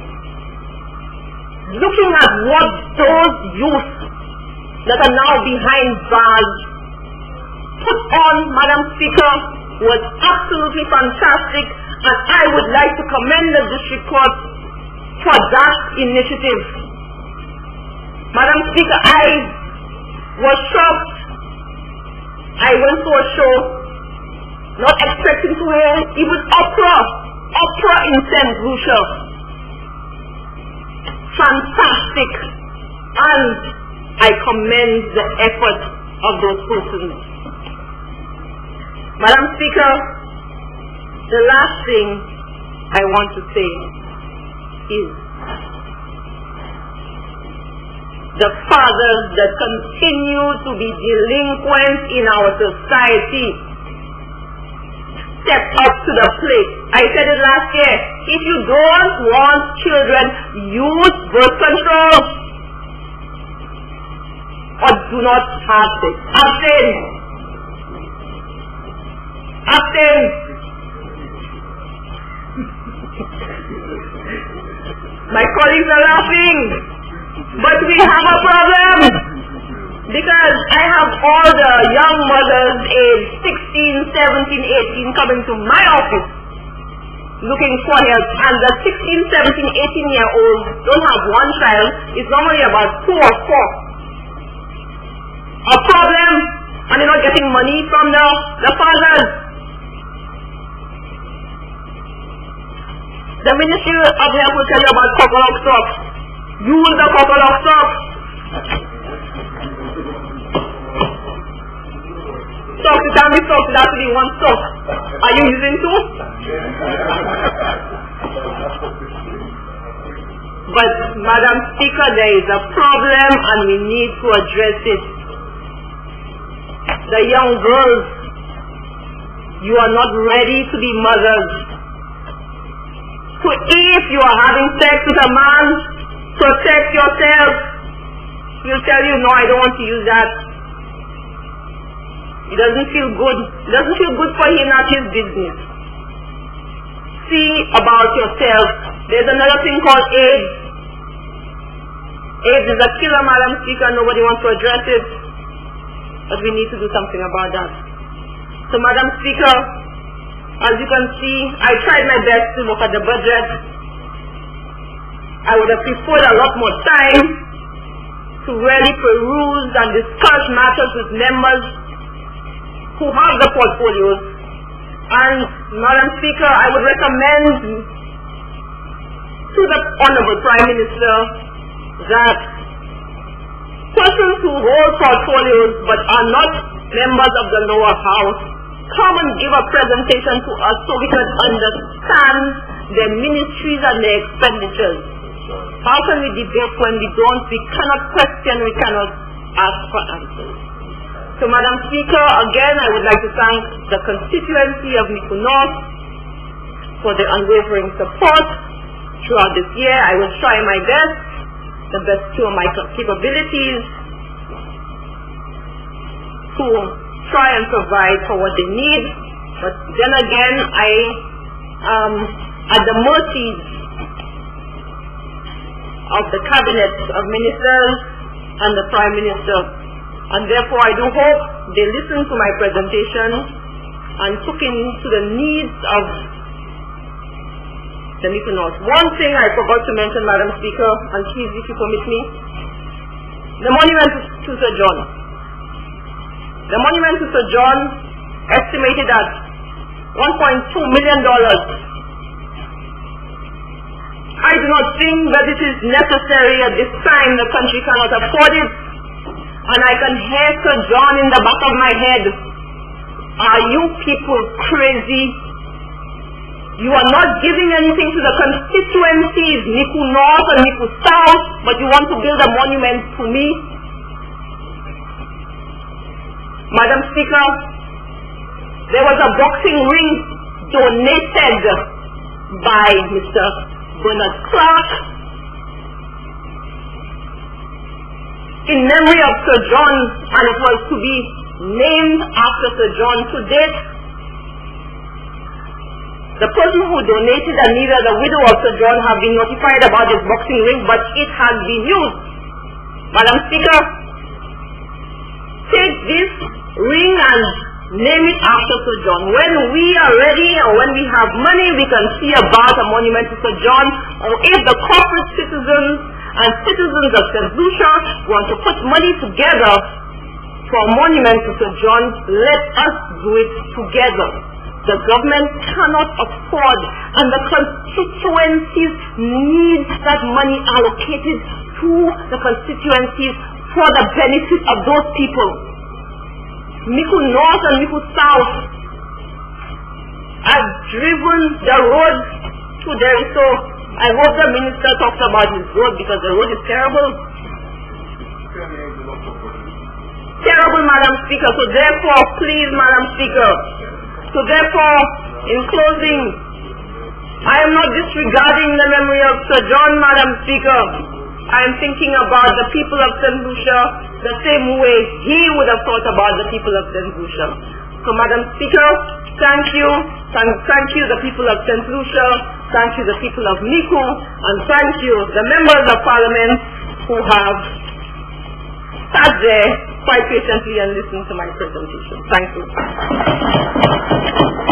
looking at what those youth that are now behind bars put on, Madam Speaker, was absolutely fantastic, and I would like to commend the District Court for that initiative. Madam Speaker, I was shocked. I went to a show not expecting to hear even opera in St. Lucia. Fantastic, and I commend the effort of those persons. Madam Speaker, the last thing I want to say is the fathers that continue to be delinquent in our society step up to the plate. I said it last year. If you don't want children, use birth control. Or do not have sex. Abstain. Abstain. My colleagues are laughing, but we have a problem, because I have all the young mothers aged 16, 17, 18 coming to my office looking for help, and the 16, 17, 18-year-olds don't have one child. It's normally about 2 or 4. A problem, and they're not getting money from the fathers. The Ministry of Health will tell you about cockalock stock. Use the cockalock stock. Stock, the time we stock, that's only one stock. Are you using 2? But, Madam Speaker, there is a problem and we need to address it. The young girls, you are not ready to be mothers. So if you are having sex with a man, protect yourself. He'll tell you, no, I don't want to use that. It doesn't feel good. It doesn't feel good for him, not his business. See about yourself. There's another thing called AIDS. AIDS is a killer, Madam Speaker. Nobody wants to address it. But we need to do something about that. So, Madam Speaker, as you can see, I tried my best to look at the budget. I would have preferred a lot more time to really peruse and discuss matters with members who have the portfolios. And, Madam Speaker, I would recommend to the Honorable Prime Minister that persons who hold portfolios but are not members of the lower house come and give a presentation to us so we can understand their ministries and their expenditures. How can we debate when we don't? We cannot question, we cannot ask for answers. So, Madam Speaker, again, I would like to thank the constituency of Micoud North for their unwavering support throughout this year. I will try my best, the best to my capabilities, to try and provide for what they need. But then again, I am at the mercy of the cabinet of ministers and the Prime Minister. And therefore, I do hope they listen to my presentation and look into the needs of the Micoud North. One thing I forgot to mention, Madam Speaker, and please, if you permit me, the monument to Sir John. The monument to Sir John, estimated at $1.2 million. I do not think that it is necessary at this time. The country cannot afford it. And I can hear Sir John in the back of my head. Are you people crazy? You are not giving anything to the constituencies, Micoud North and Micoud South, but you want to build a monument to me? Madam Speaker, there was a boxing ring donated by Mr. Bernard Clark in memory of Sir John, and it was to be named after Sir John. To date, the person who donated and neither the widow of Sir John have been notified about this boxing ring, but it has been used. Madam Speaker, take this ring and name it after Sir John. When we are ready or when we have money, we can see about a monument to Sir John. Or if the corporate citizens and citizens of St. Lucia want to put money together for a monument to Sir John, let us do it together. The government cannot afford, and the constituencies need that money allocated to the constituencies for the benefit of those people. Micoud North and Micoud South have driven the road to there. So I hope the minister talks about his road, because the road is terrible. Terrible, Madam Speaker. So therefore, please, Madam Speaker, so therefore, in closing, I am not disregarding the memory of Sir John, Madam Speaker. I am thinking about the people of St. Lucia the same way he would have thought about the people of St. Lucia. So, Madam Speaker, thank you. Thank you, the people of St. Lucia. Thank you, the people of Micoud. And thank you, the members of Parliament who have sat there quite patiently and listened to my presentation. Thank you.